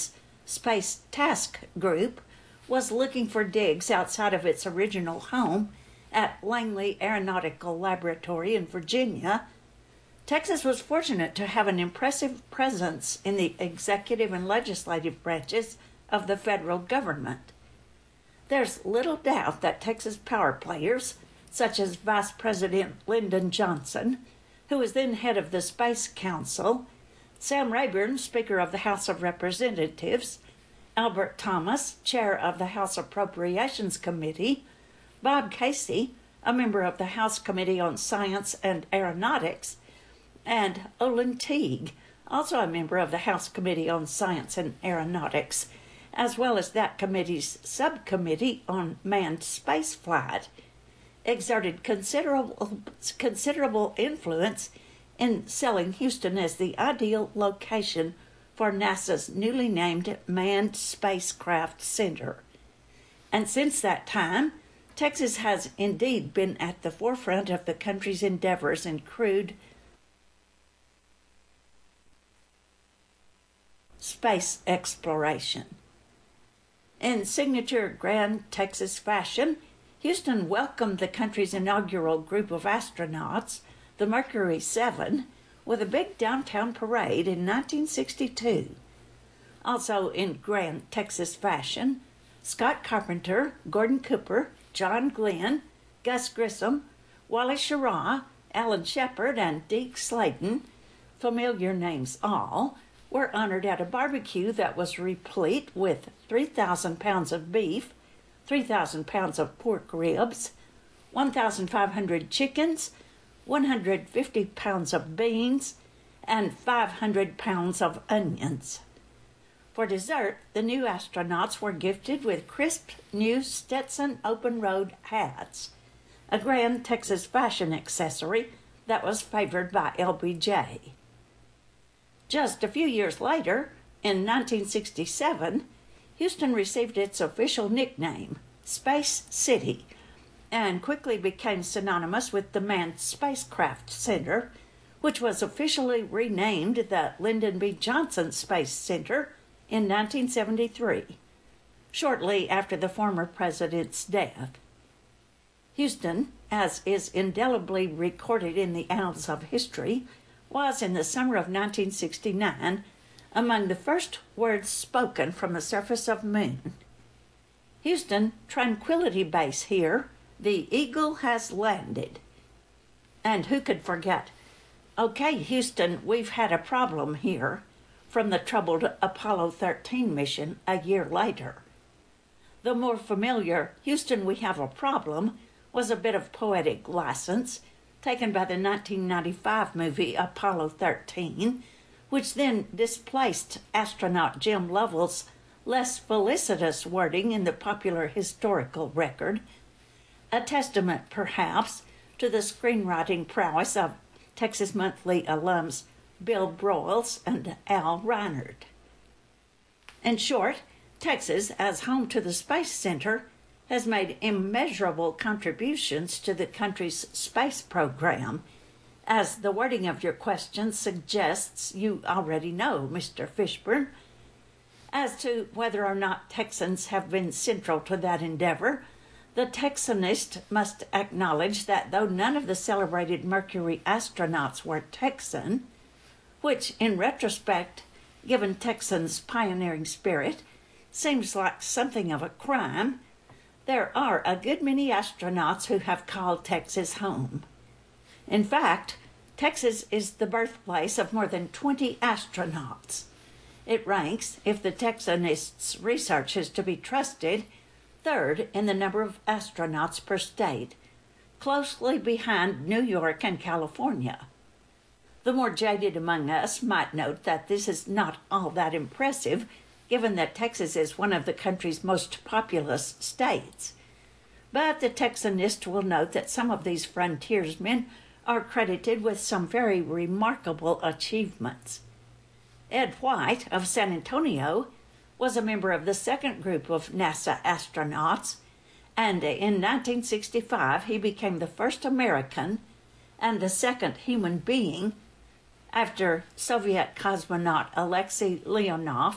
Space Task Group was looking for digs outside of its original home at Langley Aeronautical Laboratory in Virginia, Texas was fortunate to have an impressive presence in the executive and legislative branches of the federal government. There's little doubt that Texas power players, such as Vice President Lyndon Johnson, who was then head of the Space Council, Sam Rayburn, Speaker of the House of Representatives, Albert Thomas, Chair of the House Appropriations Committee, Bob Casey, a member of the House Committee on Science and Aeronautics, and Olin Teague, also a member of the House Committee on Science and Aeronautics, as well as that committee's subcommittee on manned spaceflight, exerted considerable influence in selling Houston as the ideal location for NASA's newly named Manned Spacecraft Center. And since that time, Texas has indeed been at the forefront of the country's endeavors in crewed space exploration. In signature Grand Texas fashion, Houston welcomed the country's inaugural group of astronauts, the Mercury 7, with a big downtown parade in 1962. Also in Grand Texas fashion, Scott Carpenter, Gordon Cooper, John Glenn, Gus Grissom, Wally Schirra, Alan Shepard, and Deke Slayton, familiar names all, were honored at a barbecue that was replete with 3,000 pounds of beef, 3,000 pounds of pork ribs, 1,500 chickens, 150 pounds of beans, and 500 pounds of onions. For dessert, the new astronauts were gifted with crisp new Stetson open-road hats, a Grand Texas fashion accessory that was favored by LBJ. Just a few years later, in 1967, Houston received its official nickname, Space City, and quickly became synonymous with the Manned Spacecraft Center, which was officially renamed the Lyndon B. Johnson Space Center in 1973, shortly after the former president's death. Houston, as is indelibly recorded in the annals of history, was in the summer of 1969 among the first words spoken from the surface of Moon. Houston, Tranquility Base here, the Eagle has landed. And who could forget, okay, Houston, we've had a problem here, from the troubled Apollo 13 mission a year later. The more familiar Houston, we have a problem was a bit of poetic license taken by the 1995 movie Apollo 13, which then displaced astronaut Jim Lovell's less felicitous wording in the popular historical record, a testament, perhaps, to the screenwriting prowess of Texas Monthly alums Bill Broyles and Al Reinert. In short, Texas, as home to the Space Center, has made immeasurable contributions to the country's space program. As the wording of your question suggests, you already know, Mr. Fishburne. As to whether or not Texans have been central to that endeavor, the Texanist must acknowledge that though none of the celebrated Mercury astronauts were Texan, which in retrospect, given Texans' pioneering spirit, seems like something of a crime, there are a good many astronauts who have called Texas home. In fact, Texas is the birthplace of more than 20 astronauts. It ranks, if the Texanists' research is to be trusted, third in the number of astronauts per state, closely behind New York and California. The more jaded among us might note that this is not all that impressive, given that Texas is one of the country's most populous states. But the Texanist will note that some of these frontiersmen are credited with some very remarkable achievements. Ed White of San Antonio was a member of the second group of NASA astronauts, and in 1965 he became the first American and the second human being, after Soviet cosmonaut Alexei Leonov,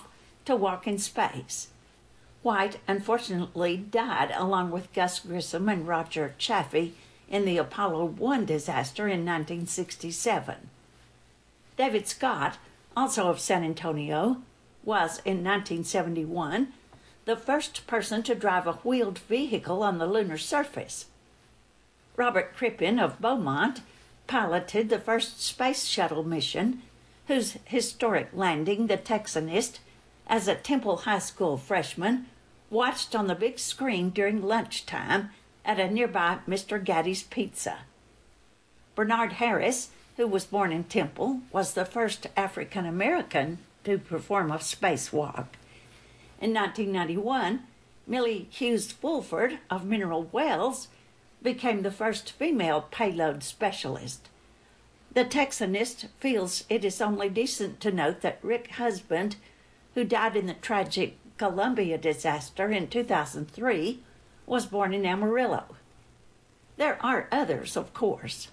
to walk in space. White unfortunately died along with Gus Grissom and Roger Chaffee in the Apollo 1 disaster in 1967. David Scott, also of San Antonio, was in 1971 the first person to drive a wheeled vehicle on the lunar surface. Robert Crippen of Beaumont piloted the first space shuttle mission, whose historic landing the Texanist, as a Temple High School freshman, watched on the big screen during lunchtime at a nearby Mr. Gaddy's Pizza. Bernard Harris, who was born in Temple, was the first African American to perform a spacewalk. In 1991, Millie Hughes Fulford of Mineral Wells became the first female payload specialist. The Texanist feels it is only decent to note that Rick Husband, who died in the tragic Columbia disaster in 2003, was born in Amarillo. There are others, of course.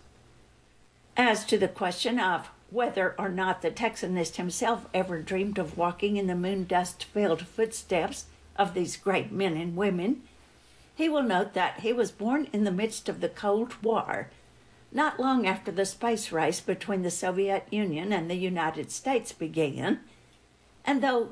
As to the question of whether or not the Texanist himself ever dreamed of walking in the moon dust-filled footsteps of these great men and women, he will note that he was born in the midst of the Cold War, not long after the space race between the Soviet Union and the United States began, and though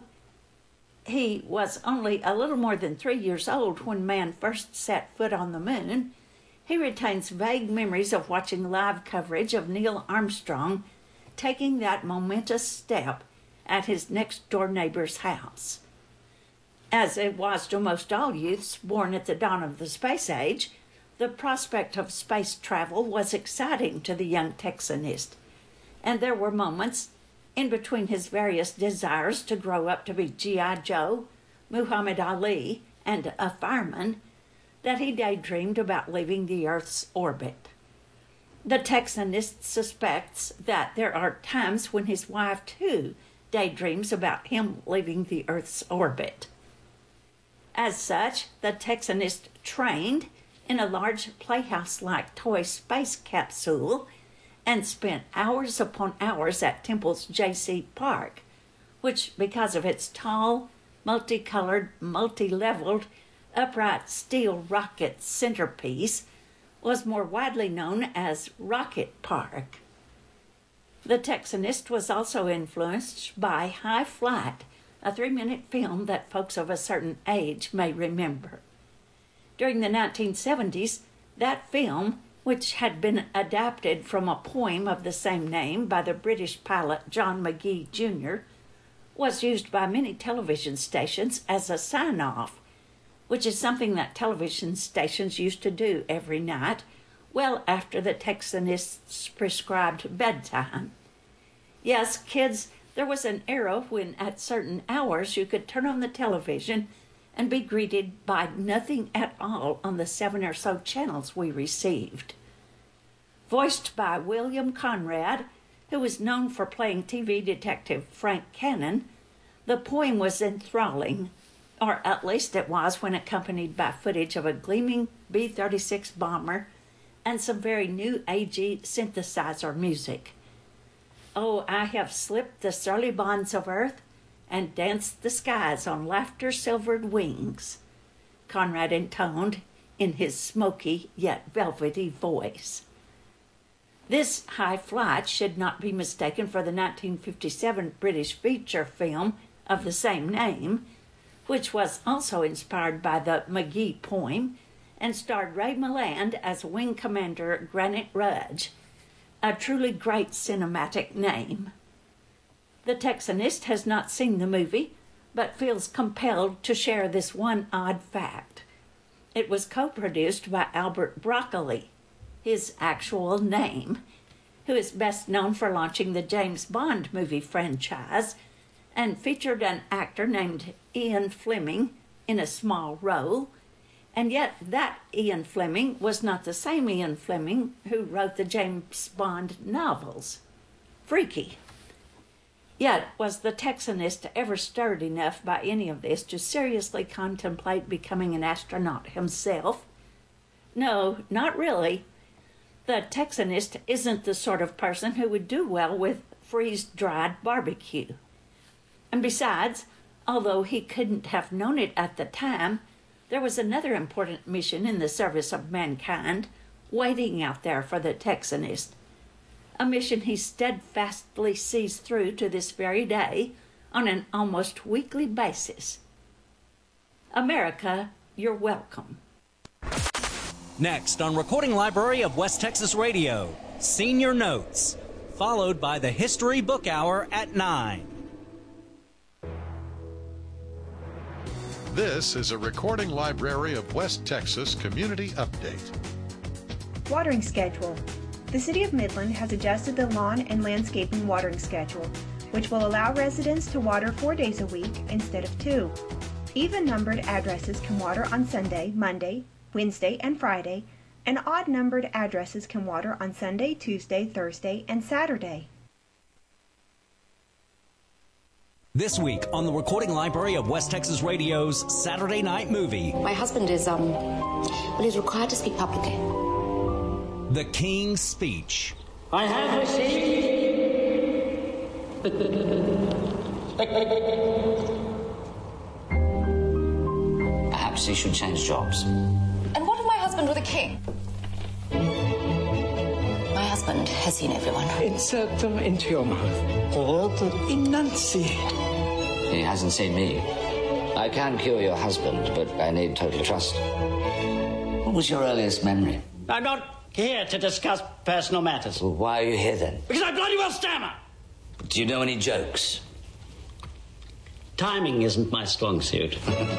he was only a little more than 3 years old when man first set foot on the moon, he retains vague memories of watching live coverage of Neil Armstrong taking that momentous step at his next-door neighbor's house. As it was to most all youths born at the dawn of the space age, the prospect of space travel was exciting to the young Texanist, and there were moments in between his various desires to grow up to be G.I. Joe, Muhammad Ali, and a fireman, that he daydreamed about leaving the Earth's orbit. The Texanist suspects that there are times when his wife, too, daydreams about him leaving the Earth's orbit. As such, the Texanist trained in a large playhouse-like toy space capsule and spent hours upon hours at Temple's J.C. Park, which, because of its tall, multicolored, multi-leveled, upright steel rocket centerpiece, was more widely known as Rocket Park. The Texanist was also influenced by High Flight, a 3-minute film that folks of a certain age may remember. During the 1970s, that film, which had been adapted from a poem of the same name by the British pilot John McGee, Jr., was used by many television stations as a sign-off, which is something that television stations used to do every night, well after the Texanist's prescribed bedtime. Yes, kids, there was an era when at certain hours you could turn on the television and be greeted by nothing at all on the 7 or so channels we received. Voiced by William Conrad, who was known for playing TV detective Frank Cannon, the poem was enthralling, or at least it was when accompanied by footage of a gleaming B-36 bomber and some very new agey synthesizer music. Oh, I have slipped the surly bonds of earth and danced the skies on laughter-silvered wings, Conrad intoned in his smoky yet velvety voice. This High Flight should not be mistaken for the 1957 British feature film of the same name, which was also inspired by the McGee poem and starred Ray Milland as Wing Commander Granite Rudge, a truly great cinematic name. The Texanist has not seen the movie, but feels compelled to share this one odd fact. It was co-produced by Albert Broccoli, his actual name, who is best known for launching the James Bond movie franchise, and featured an actor named Ian Fleming in a small role, and yet that Ian Fleming was not the same Ian Fleming who wrote the James Bond novels. Freaky. Yet, was the Texanist ever stirred enough by any of this to seriously contemplate becoming an astronaut himself? No, not really. The Texanist isn't the sort of person who would do well with freeze-dried barbecue. And besides, Although he couldn't have known it at the time, there was another important mission in the service of mankind waiting out there for the Texanist, a mission he steadfastly sees through to this very day on an almost weekly basis. America, you're welcome. Next on Recording Library of West Texas Radio, Senior Notes, followed by the History Book Hour at 9. This is a Recording Library of West Texas Community Update. Watering schedule. The City of Midland has adjusted the lawn and landscaping watering schedule, which will allow residents to water 4 days a week instead of 2. Even-numbered addresses can water on Sunday, Monday, Wednesday, and Friday, and odd-numbered addresses can water on Sunday, Tuesday, Thursday, and Saturday. This week on the Recording Library of West Texas Radio's Saturday Night Movie. My husband is, he's required to speak publicly. The King's Speech. I have received... Perhaps he should change jobs. And what of my husband with a king? My husband has seen everyone. Insert them into your mouth. Or enunciate. He hasn't seen me. I can cure your husband, but I need total trust. What was your earliest memory? I'm not here to discuss personal matters. Well, why are you here then? Because I bloody well stammer. Do you know any jokes? Timing isn't my strong suit.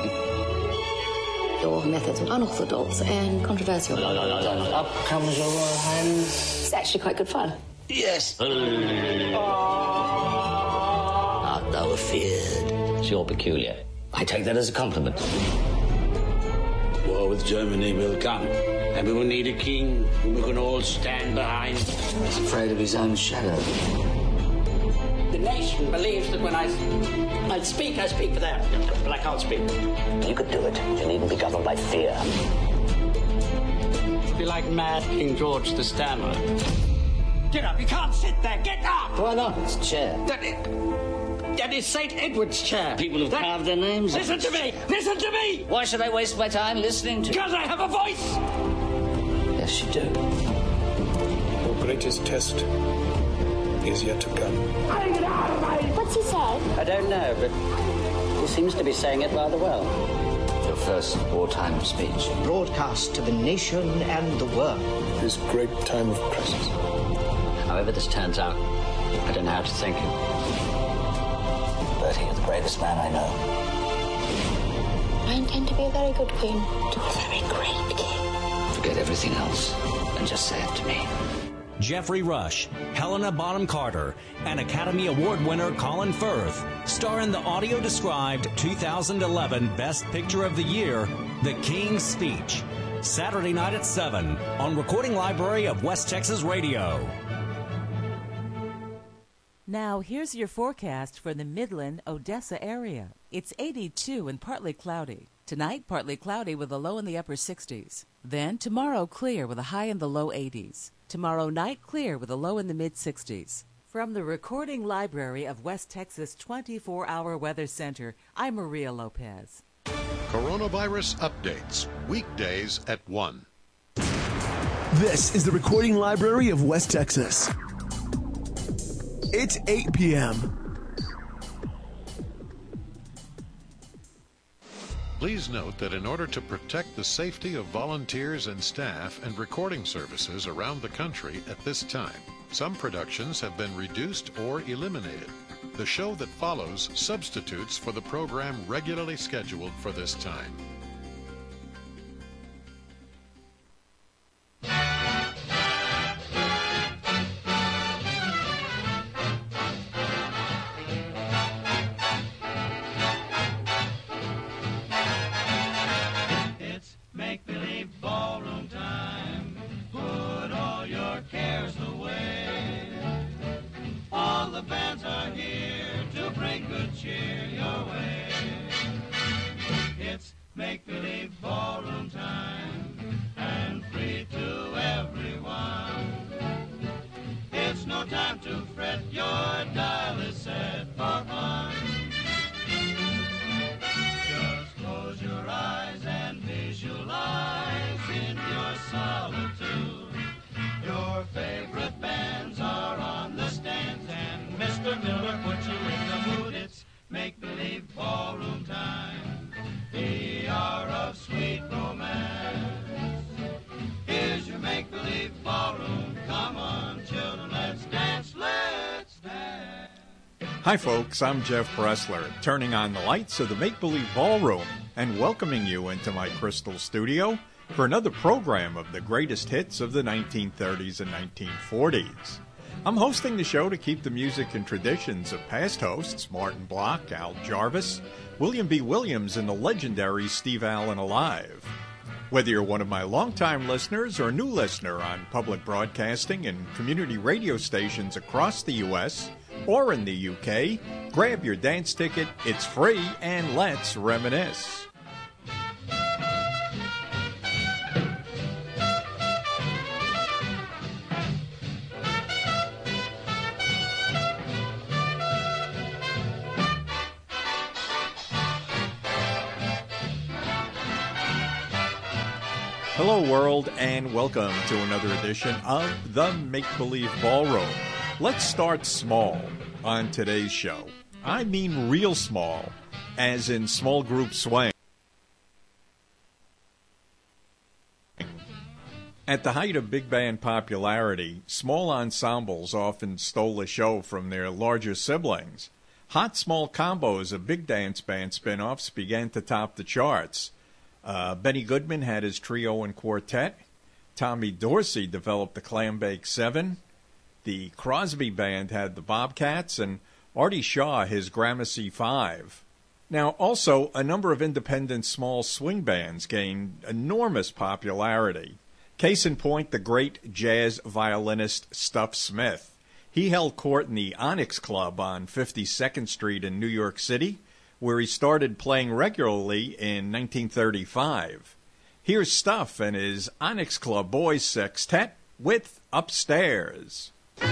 Your methods are unorthodox and controversial. Up comes your Royal Highness. It's actually quite good fun. Yes. Art thou afeard? It's your peculiar. I take that as a compliment. War with Germany will come, and we will need a king whom we can all stand behind. He's afraid of his own shadow. The nation believes that when I speak for them. But I can't speak. You could do it. You needn't be governed by fear. Be like mad King George the Stammerer. Get up, you can't sit there, get up! Why not? It's a chair. That is St. Edward's chair. People have carved their names. Listen to me! Listen to me! Why should I waste my time listening to you? Because I have a voice! Yes, you do. Your greatest test is yet to come. What's he saying? I don't know, but he seems to be saying it rather well. Your first wartime speech. Broadcast to the nation and the world. This great time of crisis. However this turns out, I don't know how to thank him. Bertie, you're the bravest man I know. I intend to be a very good queen. To a very great king. Forget everything else and just say it to me. Jeffrey Rush, Helena Bonham Carter, and Academy Award winner Colin Firth star in the audio-described 2011 Best Picture of the Year, The King's Speech, Saturday night at 7 on Recording Library of West Texas Radio. Now, here's your forecast for the Midland-Odessa area. It's 82 and partly cloudy. Tonight, partly cloudy with a low in the upper 60s. Then, tomorrow, clear with a high in the low 80s. Tomorrow night, clear with a low in the mid-60s. From the Recording Library of West Texas 24-Hour Weather Center, I'm Maria Lopez. Coronavirus updates, weekdays at 1. This is the Recording Library of West Texas. It's 8 p.m. Please note that in order to protect the safety of volunteers and staff and recording services around the country at this time, some productions have been reduced or eliminated. The show that follows substitutes for the program regularly scheduled for this time. Make Hi folks, I'm Jeff Pressler, turning on the lights of the Make Believe Ballroom and welcoming you into my crystal studio for another program of the greatest hits of the 1930s and 1940s. I'm hosting the show to keep the music and traditions of past hosts Martin Block, Al Jarvis, William B. Williams, and the legendary Steve Allen alive. Whether you're one of my longtime listeners or a new listener on public broadcasting and community radio stations across the U.S., or in the UK, grab your dance ticket, it's free, and let's reminisce. Hello world, and welcome to another edition of the Make Believe Ballroom. Let's start small on today's show. I mean real small, as in small group swing. At the height of big band popularity, small ensembles often stole a show from their larger siblings. Hot small combos of big dance band spin-offs began to top the charts. Benny Goodman had his trio and quartet. Tommy Dorsey developed the Clambake Seven. The Crosby Band had the Bobcats, and Artie Shaw his Gramercy Five. Now, also, a number of independent small swing bands gained enormous popularity. Case in point, the great jazz violinist Stuff Smith. He held court in the Onyx Club on 52nd Street in New York City, where he started playing regularly in 1935. Here's Stuff and his Onyx Club Boys Sextet with Upstairs.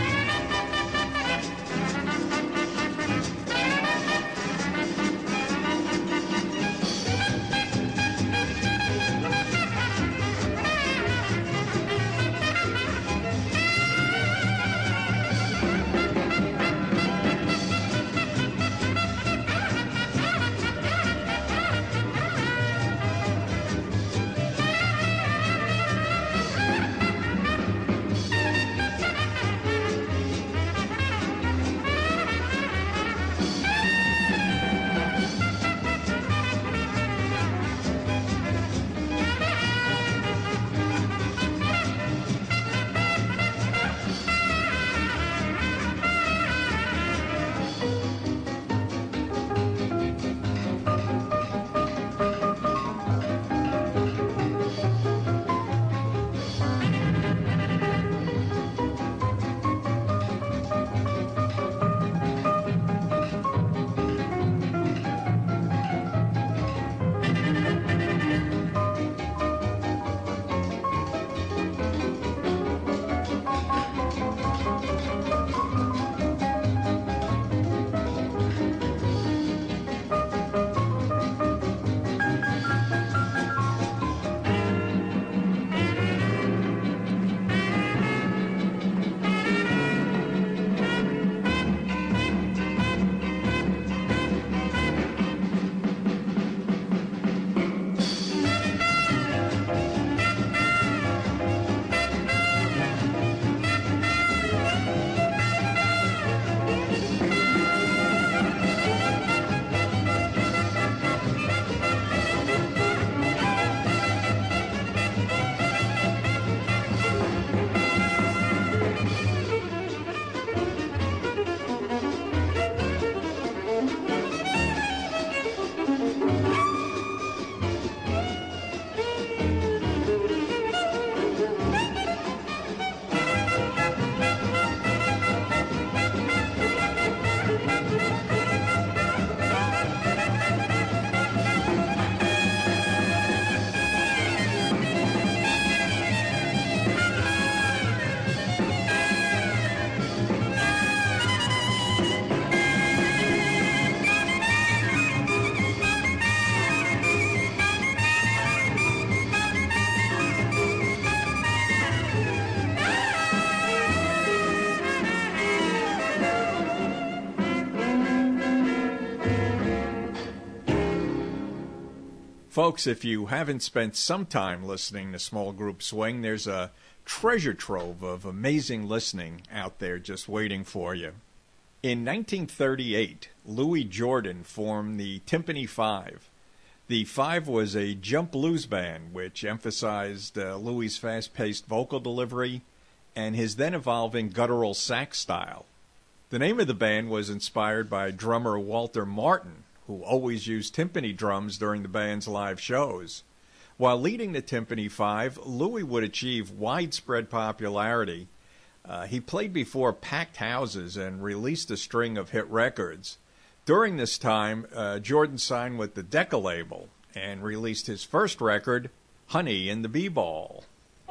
Folks, if you haven't spent some time listening to Small Group Swing, there's a treasure trove of amazing listening out there just waiting for you. In 1938, Louis Jordan formed the Tympany Five. The Five was a jump blues band which emphasized Louis' fast-paced vocal delivery and his then-evolving guttural sax style. The name of the band was inspired by drummer Walter Martin, who always used timpani drums during the band's live shows. While leading the Tympany Five, Louis would achieve widespread popularity. He played before packed houses and released a string of hit records. During this time, Jordan signed with the Decca label and released his first record, Honey in the B-Ball.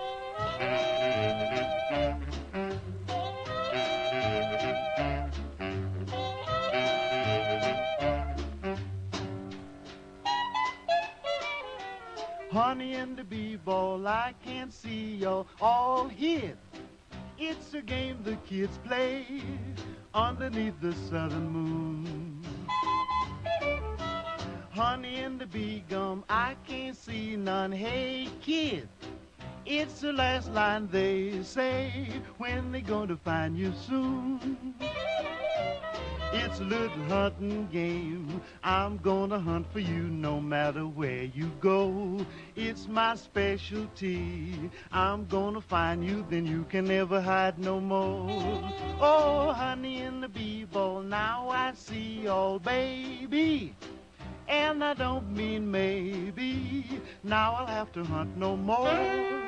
Honey in the B-Ball, I can't see you all hit. It's a game the kids play underneath the southern moon. Honey in the B-Gum, I can't see none. Hey, kid, it's the last line they say when they gonna find you soon. It's a little hunting game. I'm gonna hunt for you no matter where you go. It's my specialty. I'm gonna find you, then you can never hide no more. Oh, honey in the B-Ball, now I see all, baby. And I don't mean maybe. Now I'll have to hunt no more.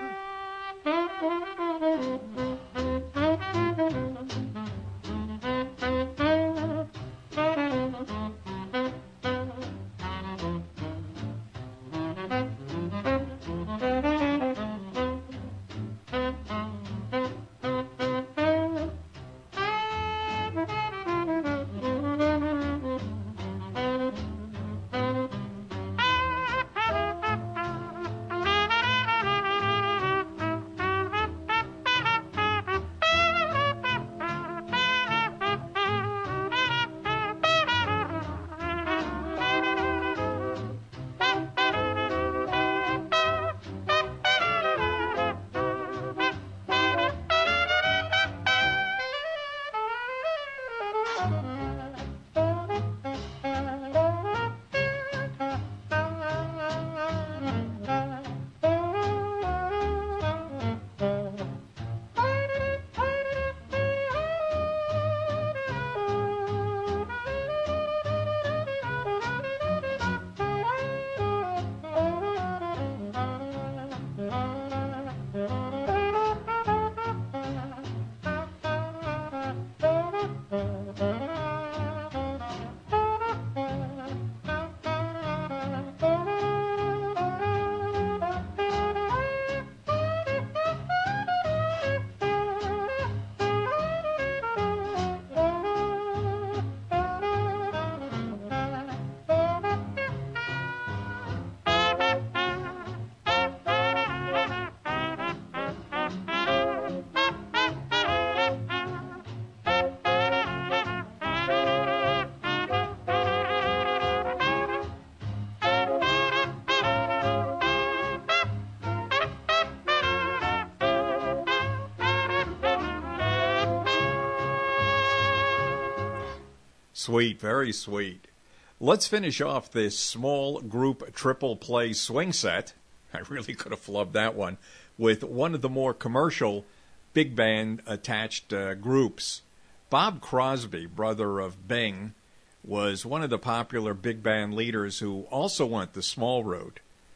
Sweet, very sweet. Let's finish off this small group triple play swing set. I really could have flubbed that one. With one of the more commercial big band attached groups. Bob Crosby, brother of Bing, was one of the popular big band leaders who also went the small route.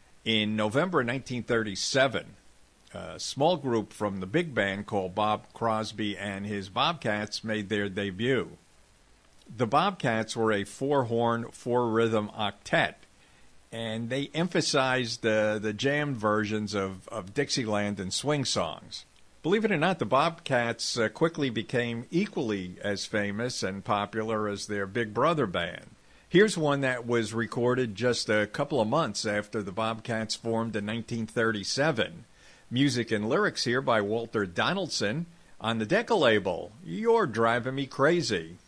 In November 1937, a small group from the big band called Bob Crosby and his Bobcats made their debut. The Bobcats were a four-horn, four-rhythm octet, and they emphasized the jammed versions of Dixieland and swing songs. Believe it or not, the Bobcats quickly became equally as famous and popular as their big brother band. Here's one that was recorded just a couple of months after the Bobcats formed in 1937. Music and lyrics here by Walter Donaldson on the Decca label. You're Driving Me Crazy.